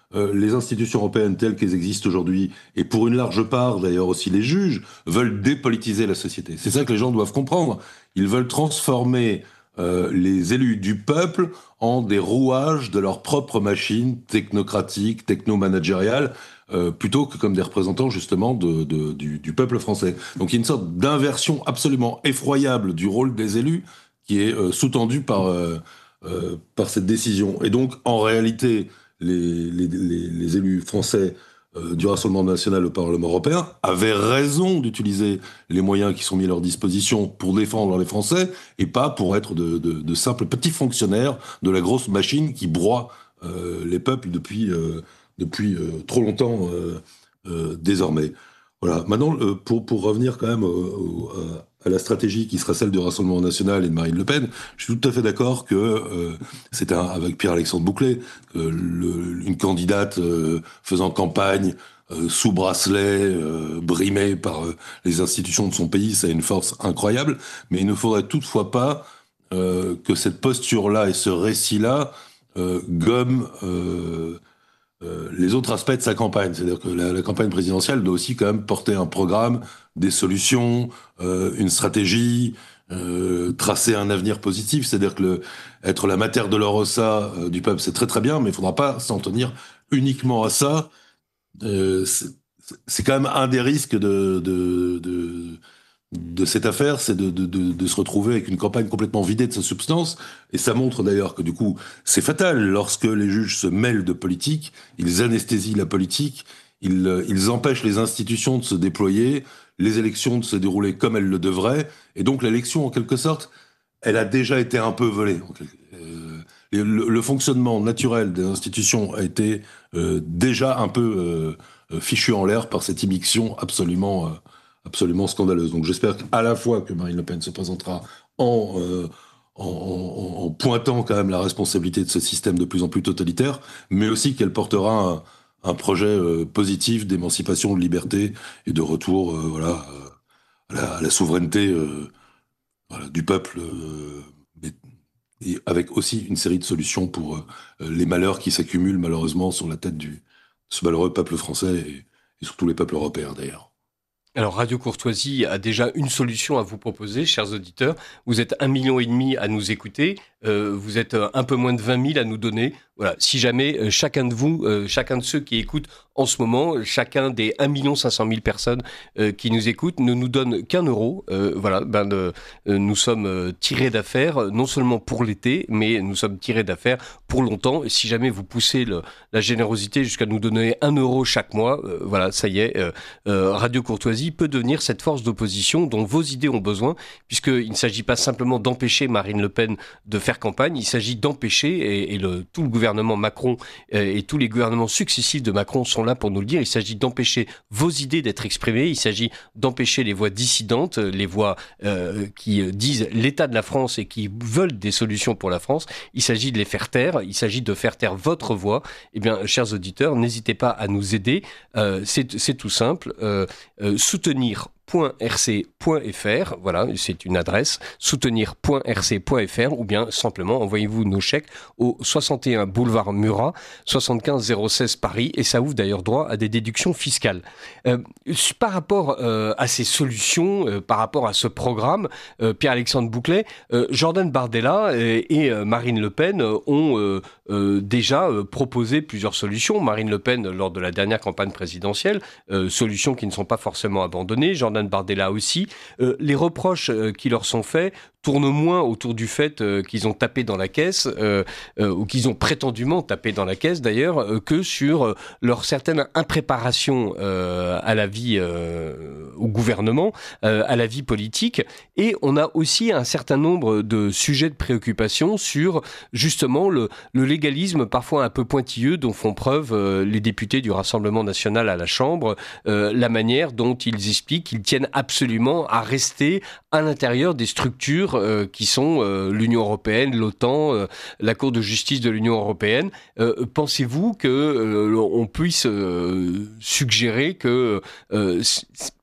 euh, les institutions européennes telles qu'elles existent aujourd'hui, et pour une large part d'ailleurs aussi les juges, veulent dépolitiser la société. C'est ça que les gens doivent comprendre. Ils veulent transformer euh, les élus du peuple en des rouages de leur propre machine technocratique, techno-managériale, euh, plutôt que comme des représentants justement de, de, du, du peuple français. Donc il y a une sorte d'inversion absolument effroyable du rôle des élus qui est euh, sous-tendue par, euh, euh, par cette décision. Et donc en réalité, les, les, les, les élus français euh, du Rassemblement national au Parlement européen avaient raison d'utiliser les moyens qui sont mis à leur disposition pour défendre les Français et pas pour être de, de, de simples petits fonctionnaires de la grosse machine qui broie euh, les peuples depuis, euh, depuis euh, trop longtemps euh, euh, désormais. Voilà. Maintenant, euh, pour, pour revenir quand même au, au, à la stratégie qui sera celle du Rassemblement national et de Marine Le Pen, je suis tout à fait d'accord que euh, c'est un, avec Pierre-Alexandre Bouclet, euh, le, une candidate euh, faisant campagne euh, sous bracelet, euh, brimée par euh, les institutions de son pays, ça a une force incroyable, mais il ne faudrait toutefois pas euh, que cette posture-là et ce récit-là euh, gomme euh, Euh, les autres aspects de sa campagne. C'est-à-dire que la, la campagne présidentielle doit aussi quand même porter un programme, des solutions, euh, une stratégie, euh, tracer un avenir positif. C'est-à-dire que le, être la mater dolorosa euh, du peuple, c'est très très bien, mais il ne faudra pas s'en tenir uniquement à ça. Euh, c'est, c'est quand même un des risques de... de, de de cette affaire, c'est de, de, de, de se retrouver avec une campagne complètement vidée de sa substance. Et ça montre d'ailleurs que du coup, c'est fatal. Lorsque les juges se mêlent de politique, ils anesthésient la politique, ils, ils empêchent les institutions de se déployer, les élections de se dérouler comme elles le devraient. Et donc l'élection, en quelque sorte, elle a déjà été un peu volée. Euh, le, le fonctionnement naturel des institutions a été euh, déjà un peu euh, fichu en l'air par cette immixtion absolument... Euh, absolument scandaleuse. Donc j'espère qu'à la fois que Marine Le Pen se présentera en, euh, en, en, en pointant quand même la responsabilité de ce système de plus en plus totalitaire, mais aussi qu'elle portera un, un projet euh, positif d'émancipation, de liberté et de retour euh, voilà, euh, à, la, à la souveraineté euh, voilà, du peuple, euh, et, et avec aussi une série de solutions pour euh, les malheurs qui s'accumulent malheureusement sur la tête du, de ce malheureux peuple français et, et sur tous les peuples européens d'ailleurs. Alors, Radio Courtoisie a déjà une solution à vous proposer, chers auditeurs. Vous êtes un million et demi à nous écouter. Euh, vous êtes un peu moins de vingt mille à nous donner. Voilà. Si jamais euh, chacun de vous, euh, chacun de ceux qui écoutent en ce moment, chacun des un million cinq cent mille personnes euh, qui nous écoutent ne nous donne qu'un euro, euh, voilà, ben, euh, nous sommes euh, tirés d'affaire, non seulement pour l'été, mais nous sommes tirés d'affaire pour longtemps. Et si jamais vous poussez le, la générosité jusqu'à nous donner un euro chaque mois, euh, voilà, ça y est, euh, euh, Radio Courtoisie peut devenir cette force d'opposition dont vos idées ont besoin, puisqu'il ne s'agit pas simplement d'empêcher Marine Le Pen de faire campagne, il s'agit d'empêcher, et, et le, tout le gouvernement Macron et, et tous les gouvernements successifs de Macron sont là pour nous le dire, il s'agit d'empêcher vos idées d'être exprimées, il s'agit d'empêcher les voix dissidentes, les voix euh, qui disent l'état de la France et qui veulent des solutions pour la France, il s'agit de les faire taire, il s'agit de faire taire votre voix. Eh bien, chers auditeurs, n'hésitez pas à nous aider, euh, c'est, c'est tout simple, euh, euh, soutenir soutenir point r c point f r, voilà, c'est une adresse, soutenir point r c point f r, ou bien simplement envoyez-vous nos chèques au soixante et un boulevard Murat, soixante-quinze zéro seize Paris, et ça ouvre d'ailleurs droit à des déductions fiscales. Euh, par rapport euh, à ces solutions, euh, par rapport à ce programme, euh, Pierre-Alexandre Bouclet, euh, Jordan Bardella et, et euh, Marine Le Pen euh, ont euh, euh, déjà euh, proposé plusieurs solutions. Marine Le Pen lors de la dernière campagne présidentielle, euh, solutions qui ne sont pas forcément abandonnées. Jordan Bardella aussi. Euh, les reproches euh, qui leur sont faits tournent moins autour du fait euh, qu'ils ont tapé dans la caisse, euh, euh, ou qu'ils ont prétendument tapé dans la caisse d'ailleurs, euh, que sur euh, leur certaine impréparation euh, à la vie, euh, au gouvernement, euh, à la vie politique. Et on a aussi un certain nombre de sujets de préoccupation sur justement le, le légalisme parfois un peu pointilleux dont font preuve euh, les députés du Rassemblement national à la Chambre, euh, la manière dont ils expliquent qu'ils tiennent absolument à rester à l'intérieur des structures euh, qui sont euh, l'Union européenne, l'OTAN, euh, la Cour de justice de l'Union européenne. Euh, pensez-vous que euh, on puisse euh, suggérer que euh,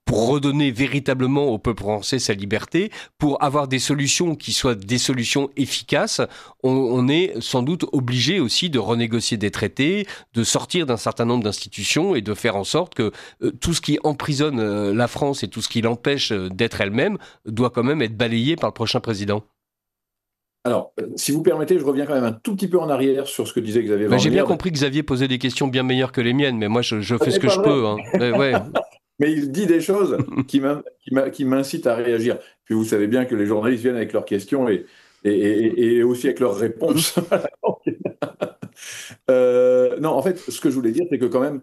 pour redonner véritablement au peuple français sa liberté, pour avoir des solutions qui soient des solutions efficaces, on, on est sans doute obligé aussi de renégocier des traités, de sortir d'un certain nombre d'institutions et de faire en sorte que euh, tout ce qui emprisonne euh, la France et tout ce qui l'empêche euh, d'être elle-même doit quand même être balayé par le prochain président. Alors, si vous permettez, je reviens quand même un tout petit peu en arrière sur ce que disait Xavier. Bah, j'ai bien compris que Xavier posait des questions bien meilleures que les miennes, mais moi je, je fais ce que je vrai. peux. Hein. Mais, ouais. mais il dit des choses qui, qui m'incitent à réagir. Puis vous savez bien que les journalistes viennent avec leurs questions et, et, et, et aussi avec leurs réponses. euh, non, en fait, ce que je voulais dire, c'est que quand même,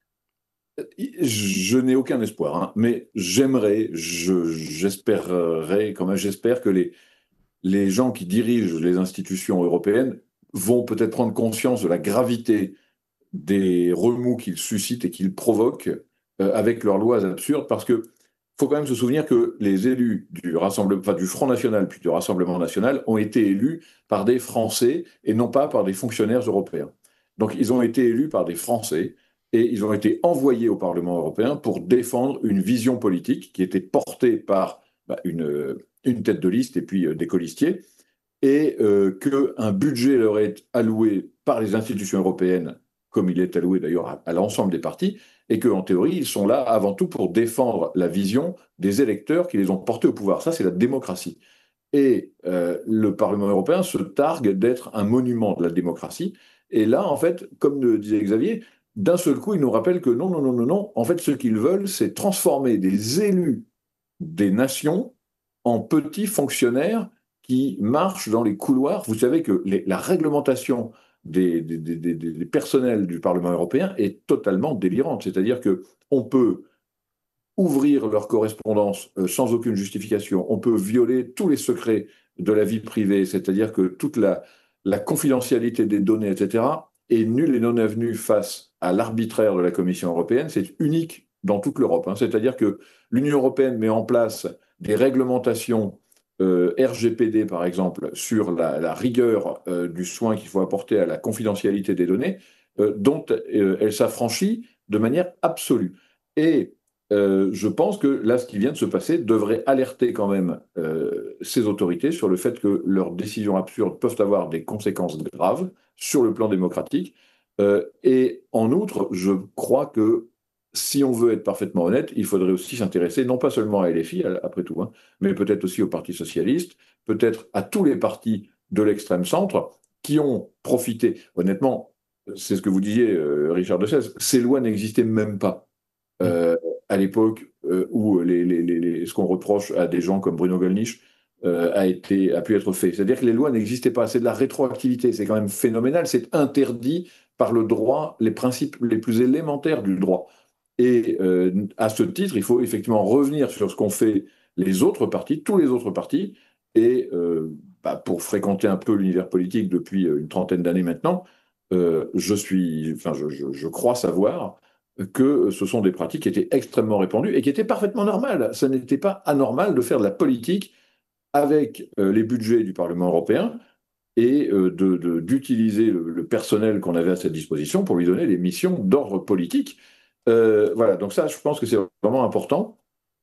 je n'ai aucun espoir, hein, mais j'aimerais, je, j'espérerais quand même, j'espère que les les gens qui dirigent les institutions européennes vont peut-être prendre conscience de la gravité des remous qu'ils suscitent et qu'ils provoquent euh, avec leurs lois absurdes, parce que faut quand même se souvenir que les élus du Rassemblement, enfin, du Front National puis du Rassemblement National ont été élus par des Français et non pas par des fonctionnaires européens. Donc ils ont été élus par des Français et ils ont été envoyés au Parlement européen pour défendre une vision politique qui était portée par bah, une une tête de liste et puis euh, des colistiers, et euh, qu'un budget leur est alloué par les institutions européennes, comme il est alloué d'ailleurs à, à l'ensemble des partis, et qu'en théorie, ils sont là avant tout pour défendre la vision des électeurs qui les ont portés au pouvoir. Ça, c'est la démocratie. Et euh, le Parlement européen se targue d'être un monument de la démocratie. Et là, en fait, comme le disait Xavier, d'un seul coup, il nous rappelle que non, non, non, non, non, en fait, ce qu'ils veulent, c'est transformer des élus des nations en petits fonctionnaires qui marchent dans les couloirs. Vous savez que les, la réglementation des, des, des, des, des personnels du Parlement européen est totalement délirante. C'est-à-dire qu'on peut ouvrir leur correspondance euh, sans aucune justification, on peut violer tous les secrets de la vie privée, c'est-à-dire que toute la, la confidentialité des données, et cetera, est nulle et non avenue face à l'arbitraire de la Commission européenne. C'est unique dans toute l'Europe. Hein. C'est-à-dire que l'Union européenne met en place des réglementations euh, R G P D, par exemple, sur la, la rigueur euh, du soin qu'il faut apporter à la confidentialité des données, euh, dont euh, elle s'affranchit de manière absolue. Et euh, je pense que là, ce qui vient de se passer devrait alerter quand même euh, ces autorités sur le fait que leurs décisions absurdes peuvent avoir des conséquences graves sur le plan démocratique. Euh, et en outre, je crois que si on veut être parfaitement honnête, il faudrait aussi s'intéresser non pas seulement à L F I, après tout, hein, mais peut-être aussi au Parti socialiste, peut-être à tous les partis de l'extrême centre qui ont profité. Honnêtement, c'est ce que vous disiez, euh, Richard de Sèze, ces lois n'existaient même pas euh, à l'époque euh, où les, les, les, les, ce qu'on reproche à des gens comme Bruno Gollnisch euh, a, été, a pu être fait. C'est-à-dire que les lois n'existaient pas. C'est de la rétroactivité. C'est quand même phénoménal. C'est interdit par le droit, les principes les plus élémentaires du droit. Et euh, à ce titre, il faut effectivement revenir sur ce qu'ont fait les autres partis, tous les autres partis, et euh, bah, pour fréquenter un peu l'univers politique depuis une trentaine d'années maintenant, euh, je suis, enfin, je, je, je crois savoir que ce sont des pratiques qui étaient extrêmement répandues et qui étaient parfaitement normales. Ce n'était pas anormal de faire de la politique avec euh, les budgets du Parlement européen et euh, de, de, d'utiliser le, le personnel qu'on avait à sa disposition pour lui donner des missions d'ordre politique. Euh, voilà, donc ça, je pense que c'est vraiment important.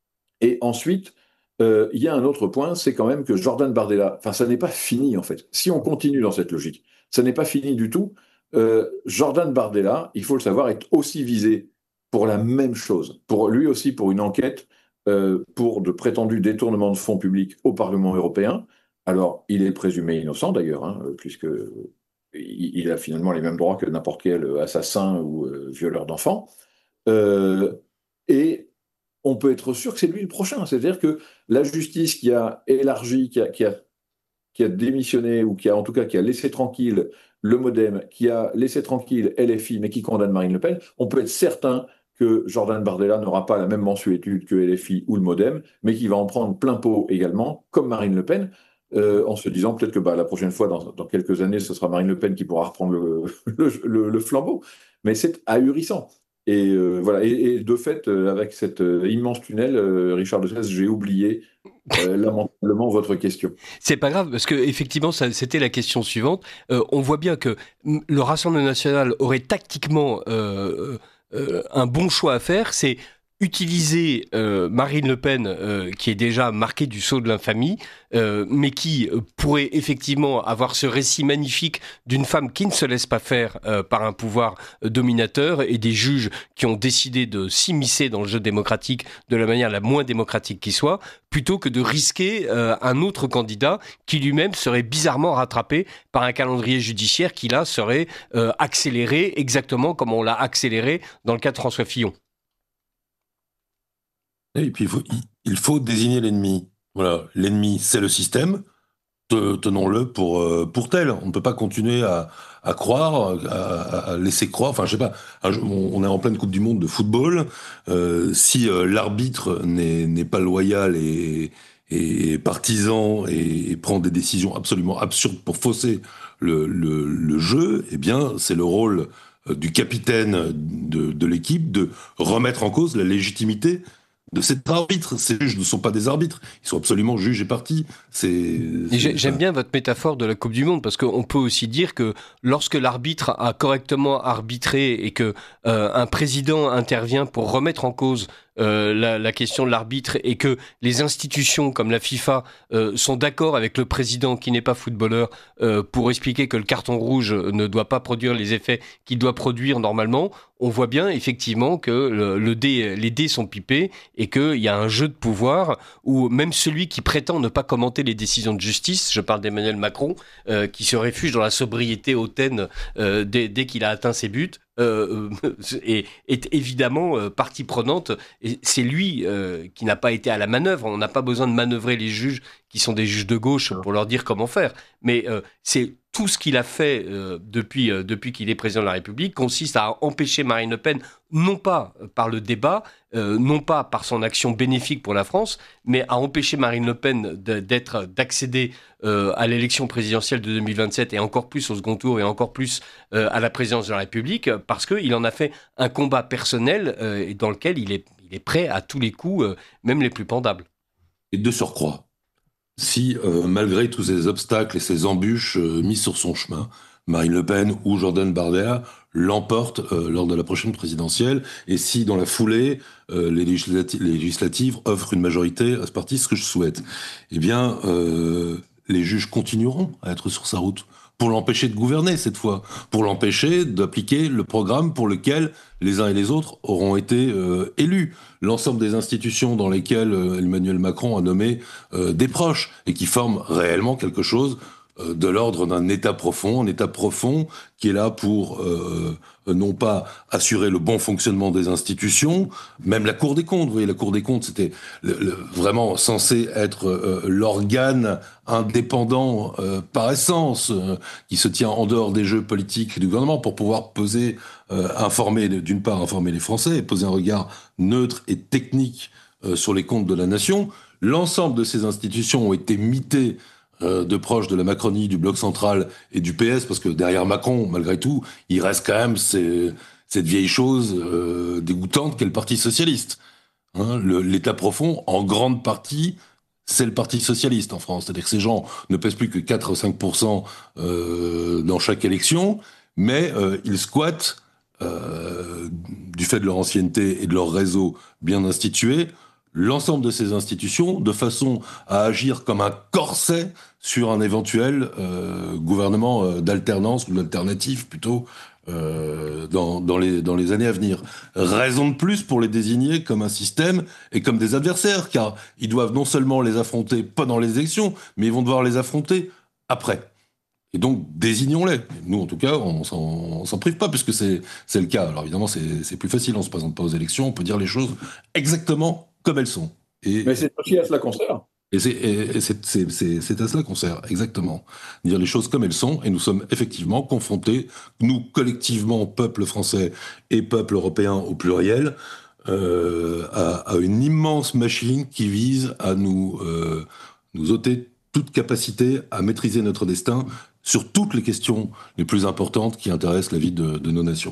Et ensuite, euh, il y a un autre point, c'est quand même que Jordan Bardella, enfin, ça n'est pas fini en fait. Si on continue dans cette logique, ça n'est pas fini du tout. Euh, Jordan Bardella, il faut le savoir, est aussi visé pour la même chose, pour lui aussi pour une enquête euh, pour de prétendus détournements de fonds publics au Parlement européen. Alors, il est présumé innocent d'ailleurs, hein, puisque il a finalement les mêmes droits que n'importe quel assassin ou euh, violeur d'enfants. Euh, et on peut être sûr que c'est lui le prochain. C'est-à-dire que la justice qui a élargi, qui a, qui a, qui a démissionné, ou qui a en tout cas qui a laissé tranquille le MoDem, qui a laissé tranquille L F I, mais qui condamne Marine Le Pen, on peut être certain que Jordan Bardella n'aura pas la même mensuétude que L F I ou le MoDem, mais qu'il va en prendre plein pot également, comme Marine Le Pen, euh, en se disant peut-être que bah, la prochaine fois, dans, dans quelques années, ce sera Marine Le Pen qui pourra reprendre le, le, le, le flambeau. Mais c'est ahurissant. Et euh, voilà. Et, et de fait, euh, avec cet euh, immense tunnel, euh, Richard de Sèze, j'ai oublié euh, lamentablement votre question. C'est pas grave, parce que effectivement, ça, c'était la question suivante. Euh, on voit bien que le Rassemblement national aurait tactiquement euh, euh, un bon choix à faire, c'est utiliser euh, Marine Le Pen, euh, qui est déjà marquée du sceau de l'infamie, euh, mais qui euh, pourrait effectivement avoir ce récit magnifique d'une femme qui ne se laisse pas faire euh, par un pouvoir euh, dominateur et des juges qui ont décidé de s'immiscer dans le jeu démocratique de la manière la moins démocratique qui soit, plutôt que de risquer euh, un autre candidat qui lui-même serait bizarrement rattrapé par un calendrier judiciaire qui là serait euh, accéléré exactement comme on l'a accéléré dans le cas de François Fillon. Et puis, il faut, il faut désigner l'ennemi. Voilà, l'ennemi, c'est le système. Tenons-le pour, euh, pour tel. On ne peut pas continuer à, à croire, à, à laisser croire. Enfin, je sais pas, on est en pleine Coupe du Monde de football. Euh, si euh, l'arbitre n'est, n'est pas loyal et, et partisan et, et prend des décisions absolument absurdes pour fausser le, le, le jeu, eh bien, c'est le rôle du capitaine de, de l'équipe de remettre en cause la légitimité de cet arbitre. Ces juges ne sont pas des arbitres, ils sont absolument juges et partis. C'est, c'est, J'aime bien votre métaphore de la Coupe du Monde, parce qu'on peut aussi dire que lorsque l'arbitre a correctement arbitré et que euh, un président intervient pour remettre en cause Euh, la, la question de l'arbitre et que les institutions comme la FIFA euh, sont d'accord avec le président qui n'est pas footballeur euh, pour expliquer que le carton rouge ne doit pas produire les effets qu'il doit produire normalement, on voit bien effectivement que le, le dé, les dés sont pipés et qu'il y a un jeu de pouvoir où même celui qui prétend ne pas commenter les décisions de justice, je parle d'Emmanuel Macron, euh, qui se réfugie dans la sobriété hautaine euh, dès, dès qu'il a atteint ses buts, Euh, est, est évidemment euh, partie prenante, et c'est lui euh, qui n'a pas été à la manœuvre. On n'a pas besoin de manœuvrer les juges qui sont des juges de gauche pour leur dire comment faire, mais euh, c'est tout ce qu'il a fait euh, depuis, euh, depuis qu'il est président de la République consiste à empêcher Marine Le Pen, non pas par le débat, euh, non pas par son action bénéfique pour la France, mais à empêcher Marine Le Pen de, d'être, d'accéder euh, à l'élection présidentielle de deux mille vingt-sept et encore plus au second tour et encore plus euh, à la présidence de la République, parce qu'il en a fait un combat personnel euh, dans lequel il est, il est prêt à tous les coups, euh, même les plus pendables. Et de surcroît, si, euh, malgré tous ces obstacles et ces embûches euh, mises sur son chemin, Marine Le Pen ou Jordan Bardella l'emportent euh, lors de la prochaine présidentielle, et si, dans la foulée, euh, les, législati- les législatives offrent une majorité à ce parti, ce que je souhaite, eh bien, euh, les juges continueront à être sur sa route pour l'empêcher de gouverner cette fois, pour l'empêcher d'appliquer le programme pour lequel les uns et les autres auront été euh, élus. L'ensemble des institutions dans lesquelles euh, Emmanuel Macron a nommé euh, des proches et qui forment réellement quelque chose euh, de l'ordre d'un État profond, un État profond qui est là pour euh, non pas assurer le bon fonctionnement des institutions, même la Cour des comptes. Vous voyez, la Cour des comptes, c'était le, le, vraiment censé être euh, l'organe indépendant euh, par essence, euh, qui se tient en dehors des jeux politiques du gouvernement pour pouvoir poser, euh, informer, d'une part informer les Français et poser un regard neutre et technique euh, sur les comptes de la nation. L'ensemble de ces institutions ont été mitées euh, de proches de la Macronie, du Bloc central et du P S, parce que derrière Macron, malgré tout, il reste quand même ces, cette vieille chose euh, dégoûtante qu'est le Parti socialiste. Hein, le, l'État profond, en grande partie, c'est le Parti socialiste en France. C'est-à-dire que ces gens ne pèsent plus que quatre ou cinq pour cent euh, dans chaque élection, mais euh, ils squattent, euh, du fait de leur ancienneté et de leur réseau bien institué, l'ensemble de ces institutions, de façon à agir comme un corset sur un éventuel euh, gouvernement euh, d'alternance ou d'alternative plutôt, Euh, dans, dans, les, dans les années à venir. Raison de plus pour les désigner comme un système et comme des adversaires, car ils doivent non seulement les affronter pendant les élections, mais ils vont devoir les affronter après. Et donc, désignons-les. Nous, en tout cas, on s'en, on s'en prive pas, puisque c'est, c'est le cas. Alors évidemment, c'est, c'est plus facile, on se présente pas aux élections, on peut dire les choses exactement comme elles sont. Et, mais c'est aussi à cela qu'on sert. Et, c'est, et c'est, c'est, c'est, c'est à cela qu'on sert, exactement. Dire les choses comme elles sont, et nous sommes effectivement confrontés, nous collectivement, peuple français et peuple européen au pluriel, euh, à, à une immense machine qui vise à nous, euh, nous ôter toute capacité à maîtriser notre destin sur toutes les questions les plus importantes qui intéressent la vie de, de nos nations.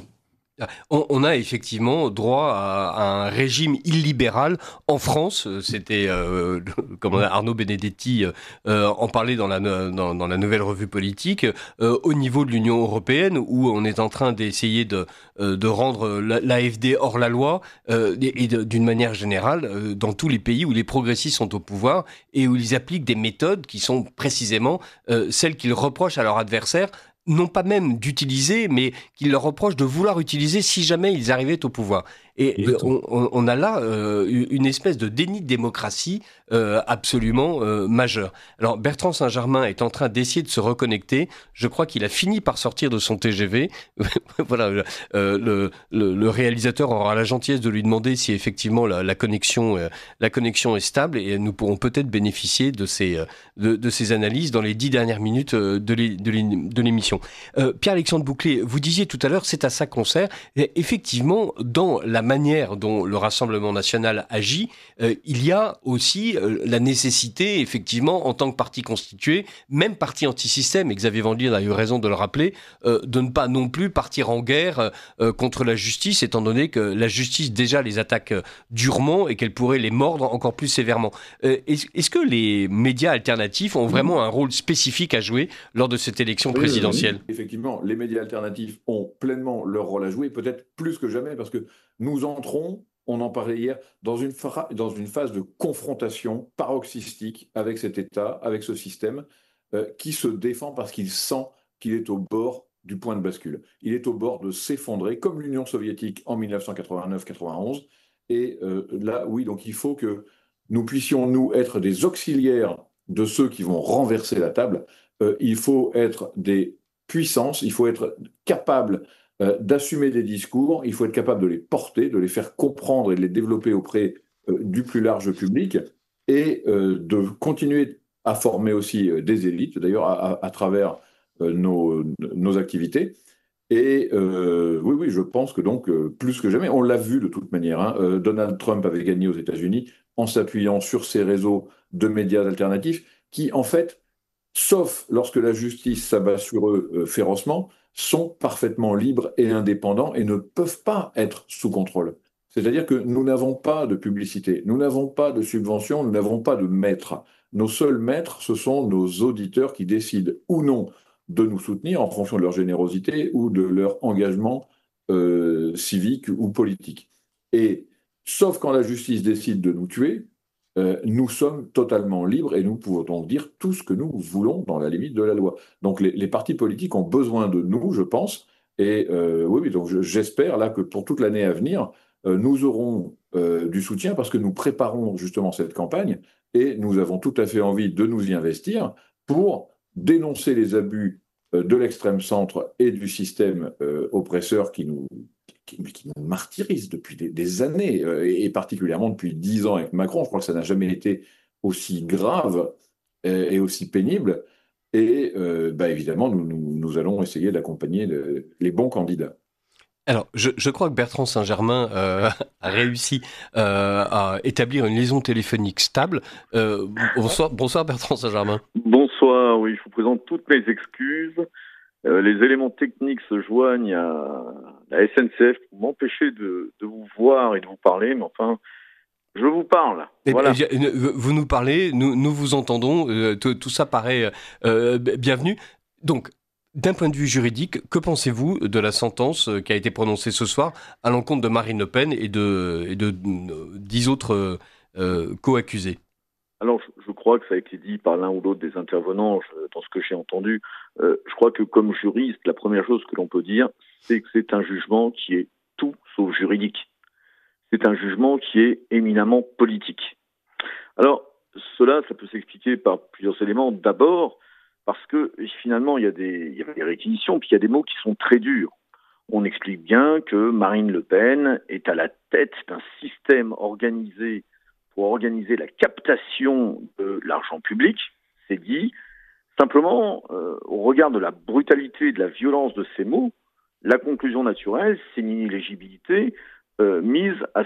On, on a effectivement droit à, à un régime illibéral en France. C'était, euh, comme Arnaud Benedetti euh, en parlait dans la, dans, dans la nouvelle revue politique, euh, au niveau de l'Union européenne, où on est en train d'essayer de, de rendre l'A F D hors la loi, euh, et, et de, d'une manière générale, euh, dans tous les pays où les progressistes sont au pouvoir et où ils appliquent des méthodes qui sont précisément euh, celles qu'ils reprochent à leurs adversaires, non pas même d'utiliser, mais qu'ils leur reprochent de vouloir utiliser si jamais ils arrivaient au pouvoir. Et on, on, on a là euh, une espèce de déni de démocratie euh, absolument euh, majeur. Alors Bertrand Saint-Germain est en train d'essayer de se reconnecter. Je crois qu'il a fini par sortir de son T G V. Voilà, euh, le, le, le réalisateur aura la gentillesse de lui demander si effectivement la, la connexion, euh, la connexion est stable, et nous pourrons peut-être bénéficier de ces, de, de ces analyses dans les dix dernières minutes de, l'é, de, l'é, de l'émission. Euh, Pierre-Alexandre Bouclé, vous disiez tout à l'heure, c'est à ça qu'on sert. Et effectivement, dans la manière dont le Rassemblement national agit, euh, il y a aussi euh, la nécessité, effectivement, en tant que parti constitué, même parti anti-système, et Xavier Van Lier a eu raison de le rappeler, euh, de ne pas non plus partir en guerre euh, contre la justice, étant donné que la justice déjà les attaque euh, durement et qu'elle pourrait les mordre encore plus sévèrement. Euh, est-ce, est-ce que les médias alternatifs ont vraiment un rôle spécifique à jouer lors de cette élection présidentielle ? Oui, effectivement, les médias alternatifs ont pleinement leur rôle à jouer, peut-être plus que jamais, parce que nous entrons, on en parlait hier, dans une, fra- dans une phase de confrontation paroxystique avec cet État, avec ce système, euh, qui se défend parce qu'il sent qu'il est au bord du point de bascule. Il est au bord de s'effondrer, comme l'Union soviétique en dix-neuf cent quatre-vingt-neuf quatre-vingt-onze. Et euh, là, oui, donc il faut que nous puissions, nous, être des auxiliaires de ceux qui vont renverser la table. Euh, il faut être des puissances, il faut être capable euh, d'assumer des discours, il faut être capable de les porter, de les faire comprendre et de les développer auprès euh, du plus large public, et euh, de continuer à former aussi euh, des élites, d'ailleurs à, à, à travers euh, nos, nos activités. Et euh, oui, oui, je pense que donc, euh, plus que jamais, on l'a vu de toute manière, hein, euh, Donald Trump avait gagné aux États-Unis en s'appuyant sur ces réseaux de médias alternatifs qui, en fait, sauf lorsque la justice s'abat sur eux euh, férocement, sont parfaitement libres et indépendants et ne peuvent pas être sous contrôle. C'est-à-dire que nous n'avons pas de publicité, nous n'avons pas de subvention, nous n'avons pas de maîtres. Nos seuls maîtres, ce sont nos auditeurs qui décident ou non de nous soutenir en fonction de leur générosité ou de leur engagement euh, civique ou politique. Et sauf quand la justice décide de nous tuer, Euh, nous sommes totalement libres et nous pouvons donc dire tout ce que nous voulons dans la limite de la loi. Donc les, les partis politiques ont besoin de nous, je pense, et euh, oui, oui, donc je, j'espère là que pour toute l'année à venir, euh, nous aurons euh, du soutien parce que nous préparons justement cette campagne et nous avons tout à fait envie de nous y investir pour dénoncer les abus euh, de l'extrême centre et du système euh, oppresseur qui nous qui, qui nous martyrise depuis des, des années, euh, et particulièrement depuis dix ans avec Macron. Je crois que ça n'a jamais été aussi grave et, et aussi pénible. Et euh, bah, évidemment, nous, nous, nous allons essayer d'accompagner le, les bons candidats. Alors, je, je crois que Bertrand Saint-Germain euh, a réussi euh, à établir une liaison téléphonique stable. Euh, bonsoir, bonsoir Bertrand Saint-Germain. Bonsoir, oui, je vous présente toutes mes excuses. Euh, les éléments techniques se joignent à la S N C F pour m'empêcher de, de vous voir et de vous parler, mais enfin, je vous parle. Et voilà. bien, vous nous parlez, nous, nous vous entendons, euh, tout, tout ça paraît euh, bienvenu. Donc, d'un point de vue juridique, que pensez-vous de la sentence qui a été prononcée ce soir à l'encontre de Marine Le Pen et de, et de dix autres euh, co-accusés ? Alors, je crois que ça a été dit par l'un ou l'autre des intervenants, je, dans ce que j'ai entendu. Euh, je crois que comme juriste, la première chose que l'on peut dire, c'est que c'est un jugement qui est tout sauf juridique. C'est un jugement qui est éminemment politique. Alors, cela, ça peut s'expliquer par plusieurs éléments. D'abord, parce que finalement, il y a des, il y a des réquisitions, puis il y a des mots qui sont très durs. On explique bien que Marine Le Pen est à la tête d'un système organisé pour organiser la captation de l'argent public, c'est dit. Simplement, euh, au regard de la brutalité et de la violence de ces mots, la conclusion naturelle, c'est une inéligibilité euh, mise à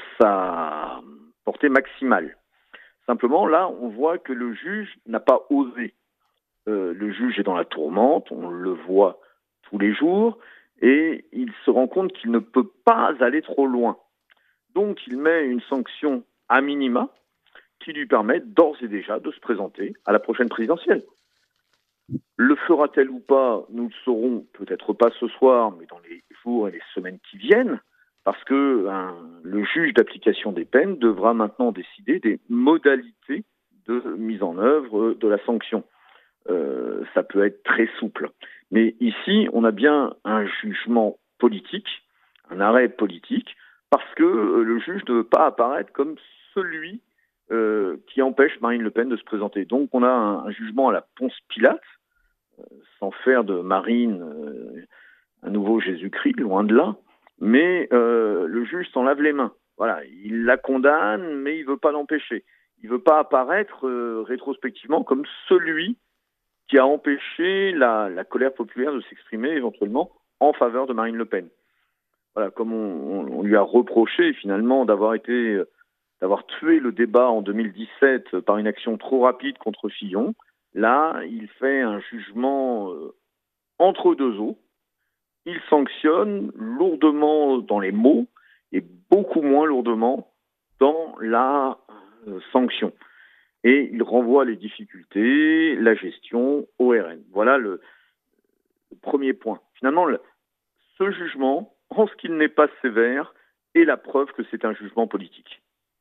sa portée maximale. Simplement, là, on voit que le juge n'a pas osé. Euh, le juge est dans la tourmente, on le voit tous les jours, et il se rend compte qu'il ne peut pas aller trop loin. Donc il met une sanction à minima qui lui permet d'ores et déjà de se présenter à la prochaine présidentielle. Le fera-t-elle ou pas? Nous le saurons peut-être pas ce soir, mais dans les jours et les semaines qui viennent, parce que hein, le juge d'application des peines devra maintenant décider des modalités de mise en œuvre de la sanction. Euh, ça peut être très souple. Mais ici, on a bien un jugement politique, un arrêt politique, parce que euh, le juge ne veut pas apparaître comme celui euh, qui empêche Marine Le Pen de se présenter. Donc on a un, un jugement à la Ponce Pilate, euh, sans faire de Marine euh, un nouveau Jésus-Christ, loin de là, mais euh, le juge s'en lave les mains. Voilà, il la condamne, mais il ne veut pas l'empêcher. Il ne veut pas apparaître euh, rétrospectivement comme celui qui a empêché la, la colère populaire de s'exprimer éventuellement en faveur de Marine Le Pen. Voilà, comme on, on, on lui a reproché finalement d'avoir été, d'avoir tué le débat en deux mille dix-sept par une action trop rapide contre Fillon. Là, il fait un jugement euh, entre deux eaux. Il sanctionne lourdement dans les mots et beaucoup moins lourdement dans la euh, sanction. Et il renvoie les difficultés, la gestion au R N. Voilà le, le premier point. Finalement, le, ce jugement, en ce qu'il n'est pas sévère, est la preuve que c'est un jugement politique.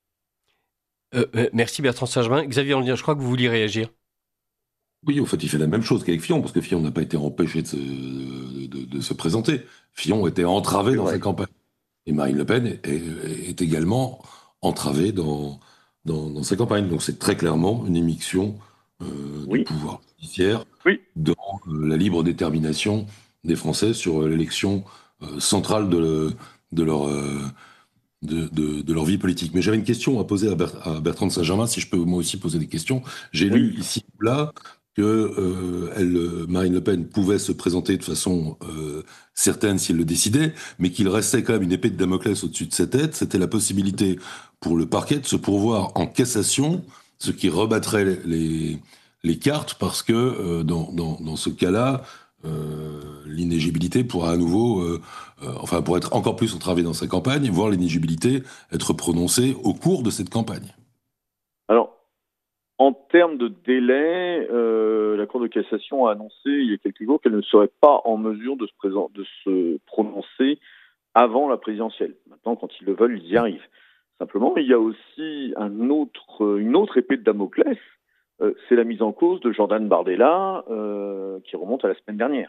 Euh, euh, merci Bertrand Saint-Germain. Xavier Andelien, je crois que vous vouliez réagir. Oui, en fait, il fait la même chose qu'avec Fillon, parce que Fillon n'a pas été empêché de se, de, de, de se présenter. Fillon était entravé c'est dans vrai. sa campagne. Et Marine Le Pen est, est, est également entravée dans, dans, dans sa campagne. Donc c'est très clairement une émission euh, oui. du pouvoir judiciaire oui. dans euh, la libre détermination des Français sur euh, l'élection euh, centrale de, de, leur, euh, de, de, de leur vie politique. Mais j'avais une question à poser à, Bert, à Bertrand de Saint-Germain, si je peux moi aussi poser des questions. J'ai oui. lu ici ou là que euh, elle, Marine Le Pen pouvait se présenter de façon euh, certaine s'il le décidait, mais qu'il restait quand même une épée de Damoclès au-dessus de sa tête. C'était la possibilité pour le parquet de se pourvoir en cassation, ce qui rebattrait les, les cartes, parce que euh, dans, dans, dans ce cas-là, euh, l'inéligibilité pourra à nouveau, euh, euh, enfin pour être encore plus entravée dans sa campagne, voir l'inéligibilité être prononcée au cours de cette campagne. Alors, en termes de délai, euh, la Cour de cassation a annoncé il y a quelques jours qu'elle ne serait pas en mesure de se, présent, de se prononcer avant la présidentielle. Maintenant, quand ils le veulent, ils y arrivent. Simplement, il y a aussi un autre, une autre épée de Damoclès, euh, c'est la mise en cause de Jordan Bardella, euh, qui remonte à la semaine dernière.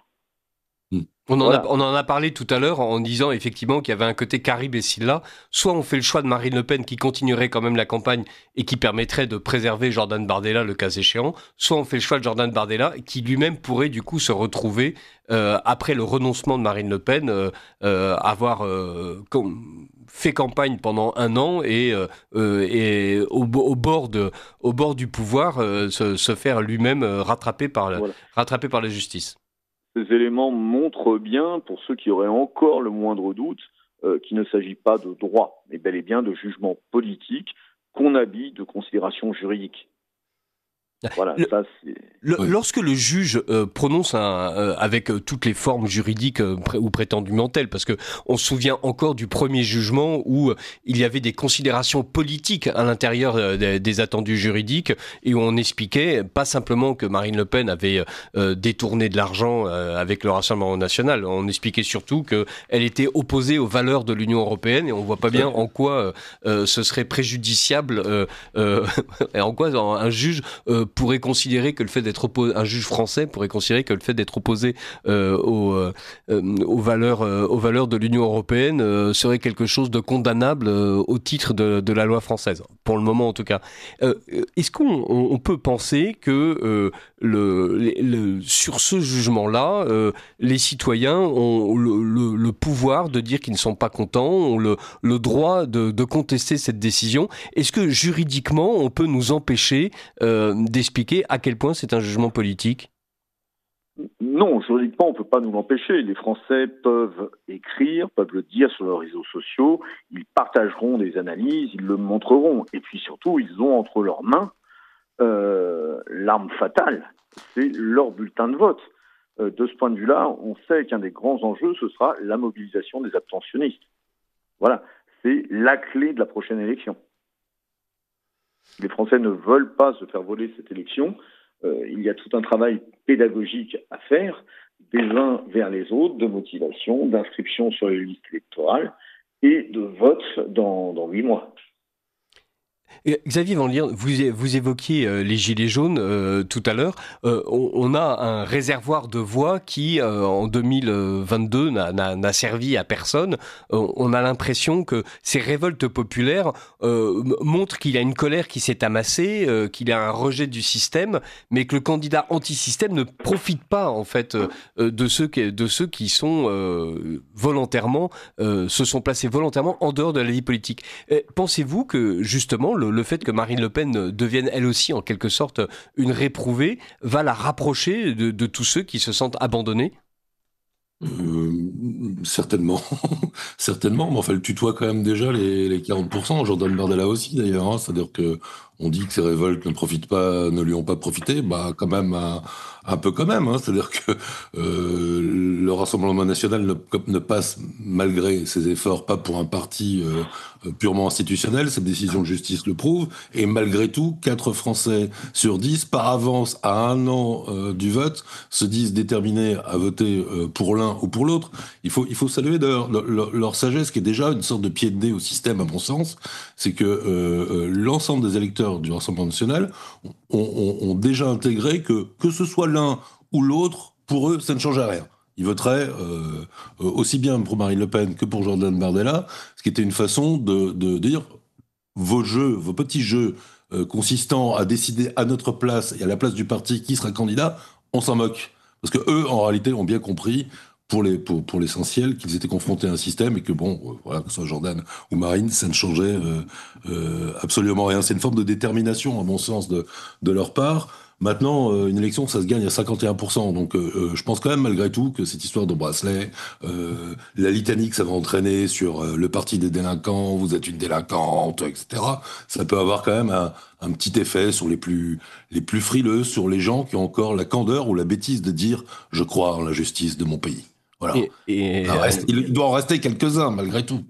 On en, voilà. a, on en a parlé tout à l'heure en disant effectivement qu'il y avait un côté Carib et Silla. Soit on fait le choix de Marine Le Pen qui continuerait quand même la campagne et qui permettrait de préserver Jordan Bardella le cas échéant, soit on fait le choix de Jordan Bardella qui lui-même pourrait du coup se retrouver euh, après le renoncement de Marine Le Pen euh, euh, avoir euh, com- fait campagne pendant un an et, euh, et au, au, bord de, au bord du pouvoir euh, se, se faire lui-même rattraper par, la, voilà. rattraper par la justice. Ces éléments montrent bien, pour ceux qui auraient encore le moindre doute, euh, qu'il ne s'agit pas de droit, mais bel et bien de jugement politique qu'on habille de considérations juridiques. Voilà, le, ça c'est... Le, lorsque le juge euh, prononce un, euh, avec euh, toutes les formes juridiques euh, pré- ou prétendument telles, parce que on se souvient encore du premier jugement où euh, il y avait des considérations politiques à l'intérieur euh, des, des attendus juridiques et où on expliquait pas simplement que Marine Le Pen avait euh, détourné de l'argent euh, avec le Rassemblement national, on expliquait surtout que elle était opposée aux valeurs de l'Union européenne et on voit pas bien en quoi euh, ce serait préjudiciable euh, euh, et en quoi un juge euh, pourrait considérer que le fait d'être opposé, un juge français pourrait considérer que le fait d'être opposé euh, aux, euh, aux valeurs, euh, aux valeurs de l'Union européenne euh, serait quelque chose de condamnable euh, au titre de, de la loi française, pour le moment en tout cas. Euh, est-ce qu'on on, on peut penser que euh, le, le, sur ce jugement-là, euh, les citoyens ont le, le, le pouvoir de dire qu'ils ne sont pas contents, ont le, le droit de, de contester cette décision? Est-ce que juridiquement on peut nous empêcher euh, d'expliquer à quel point c'est un jugement politique? Non, juridiquement, on ne peut pas nous l'empêcher. Les Français peuvent écrire, peuvent le dire sur leurs réseaux sociaux, ils partageront des analyses, ils le montreront. Et puis surtout, ils ont entre leurs mains euh, l'arme fatale, c'est leur bulletin de vote. euh, de ce point de vue-là, on sait qu'un des grands enjeux, ce sera la mobilisation des abstentionnistes. Voilà, c'est la clé de la prochaine élection. Les Français ne veulent pas se faire voler cette élection. Euh, il y a tout un travail pédagogique à faire, des uns vers les autres, de motivation, d'inscription sur les listes électorales et de vote dans, dans huit mois. Xavier Van Lier, vous, vous évoquiez euh, les Gilets jaunes euh, tout à l'heure. Euh, on, on a un réservoir de voix qui, euh, en deux mille vingt-deux, n'a, n'a, n'a servi à personne. Euh, on a l'impression que ces révoltes populaires euh, montrent qu'il y a une colère qui s'est amassée, euh, qu'il y a un rejet du système, mais que le candidat anti-système ne profite pas en fait euh, de ceux qui, de ceux qui sont euh, volontairement, euh, se sont placés volontairement en dehors de la vie politique. Euh, pensez-vous que justement le le fait que Marine Le Pen devienne elle aussi en quelque sorte une réprouvée va la rapprocher de, de tous ceux qui se sentent abandonnés ? Euh, certainement, certainement, mais enfin, elle tutoie quand même déjà les, les quarante pour cent. Jordan Bardella aussi, d'ailleurs, hein, c'est-à-dire que on dit que ces révoltes ne profitent pas, ne lui ont pas profité, bah quand même un, un peu quand même, hein, c'est-à-dire que euh, le Rassemblement national ne, ne passe malgré ses efforts pas pour un parti euh, purement institutionnel, cette décision de justice le prouve, et malgré tout, quatre Français sur dix, par avance à un an euh, du vote, se disent déterminés à voter euh, pour l'un ou pour l'autre. Il faut, il faut saluer leur, leur, leur sagesse, qui est déjà une sorte de pied de nez au système, à mon sens, c'est que euh, l'ensemble des électeurs du Rassemblement national ont, ont, ont déjà intégré que que ce soit l'un ou l'autre, pour eux, ça ne changeait rien. Ils voteraient euh, aussi bien pour Marine Le Pen que pour Jordan Bardella, ce qui était une façon de, de dire vos jeux, vos petits jeux euh, consistant à décider à notre place et à la place du parti qui sera candidat, on s'en moque. Parce que eux, en réalité, ont bien compris pour les pour pour l'essentiel qu'ils étaient confrontés à un système et que bon euh, voilà, que ce soit Jordan ou Marine, ça ne changeait euh, euh, absolument rien. C'est une forme de détermination à mon sens de de leur part. Maintenant, euh, une élection, ça se gagne à cinquante et un pour cent. Donc, euh, je pense quand même, malgré tout, que cette histoire de bracelet, euh, la litanie que ça va entraîner sur euh, le parti des délinquants, vous êtes une délinquante, et cetera, ça peut avoir quand même un, un petit effet sur les plus, les plus frileux, sur les gens qui ont encore la candeur ou la bêtise de dire « je crois en la justice de mon pays ». Voilà. Et, et, il, reste, il doit en rester quelques-uns, malgré tout.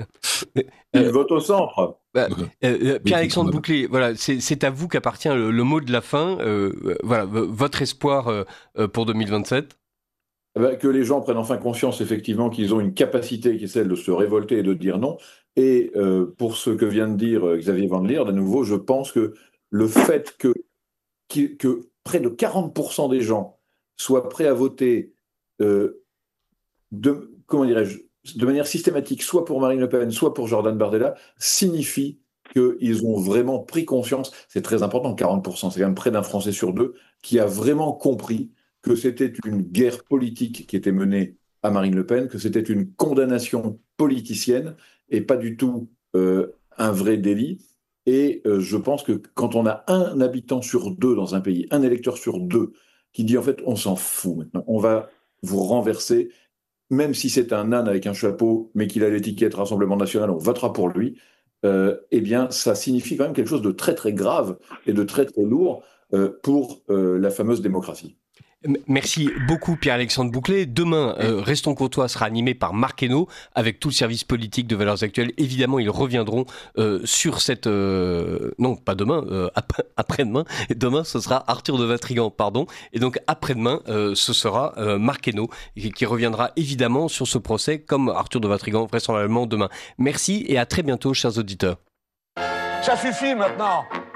Il vote au centre. Bah, euh, Pierre-Alexandre Bouclé, voilà, c'est, c'est à vous qu'appartient le, le mot de la fin. Euh, voilà, votre espoir euh, pour deux mille vingt-sept. Eh ben, que les gens prennent enfin conscience, effectivement, qu'ils ont une capacité qui est celle de se révolter et de dire non. Et euh, pour ce que vient de dire Xavier Van Lier, de nouveau, je pense que le fait que, que près de quarante pour cent des gens soient prêts à voter euh, de, comment dirais-je, de manière systématique, soit pour Marine Le Pen, soit pour Jordan Bardella, signifie qu'ils ont vraiment pris conscience, c'est très important, quarante pour cent, c'est quand même près d'un Français sur deux, qui a vraiment compris que c'était une guerre politique qui était menée à Marine Le Pen, que c'était une condamnation politicienne et pas du tout euh, un vrai délit. Et euh, je pense que quand on a un habitant sur deux dans un pays, un électeur sur deux, qui dit en fait on s'en fout maintenant, on va vous renverser, même si c'est un âne avec un chapeau, mais qu'il a l'étiquette Rassemblement national, on votera pour lui, euh, eh bien, ça signifie quand même quelque chose de très très grave et de très très lourd euh, pour euh, la fameuse démocratie. Merci beaucoup Pierre-Alexandre Bouclé. Demain, euh, Restons Courtois sera animé par Marc Hainaut avec tout le service politique de Valeurs Actuelles. Évidemment, ils reviendront euh, sur cette... Euh, non, pas demain, euh, ap- après-demain. Et demain, ce sera Arthur de Vatrigan, pardon. Et donc, après-demain, euh, ce sera euh, Marc Hainaut qui, qui reviendra évidemment sur ce procès comme Arthur de Vatrigan, vraisemblablement demain. Merci et à très bientôt, chers auditeurs. Ça suffit maintenant.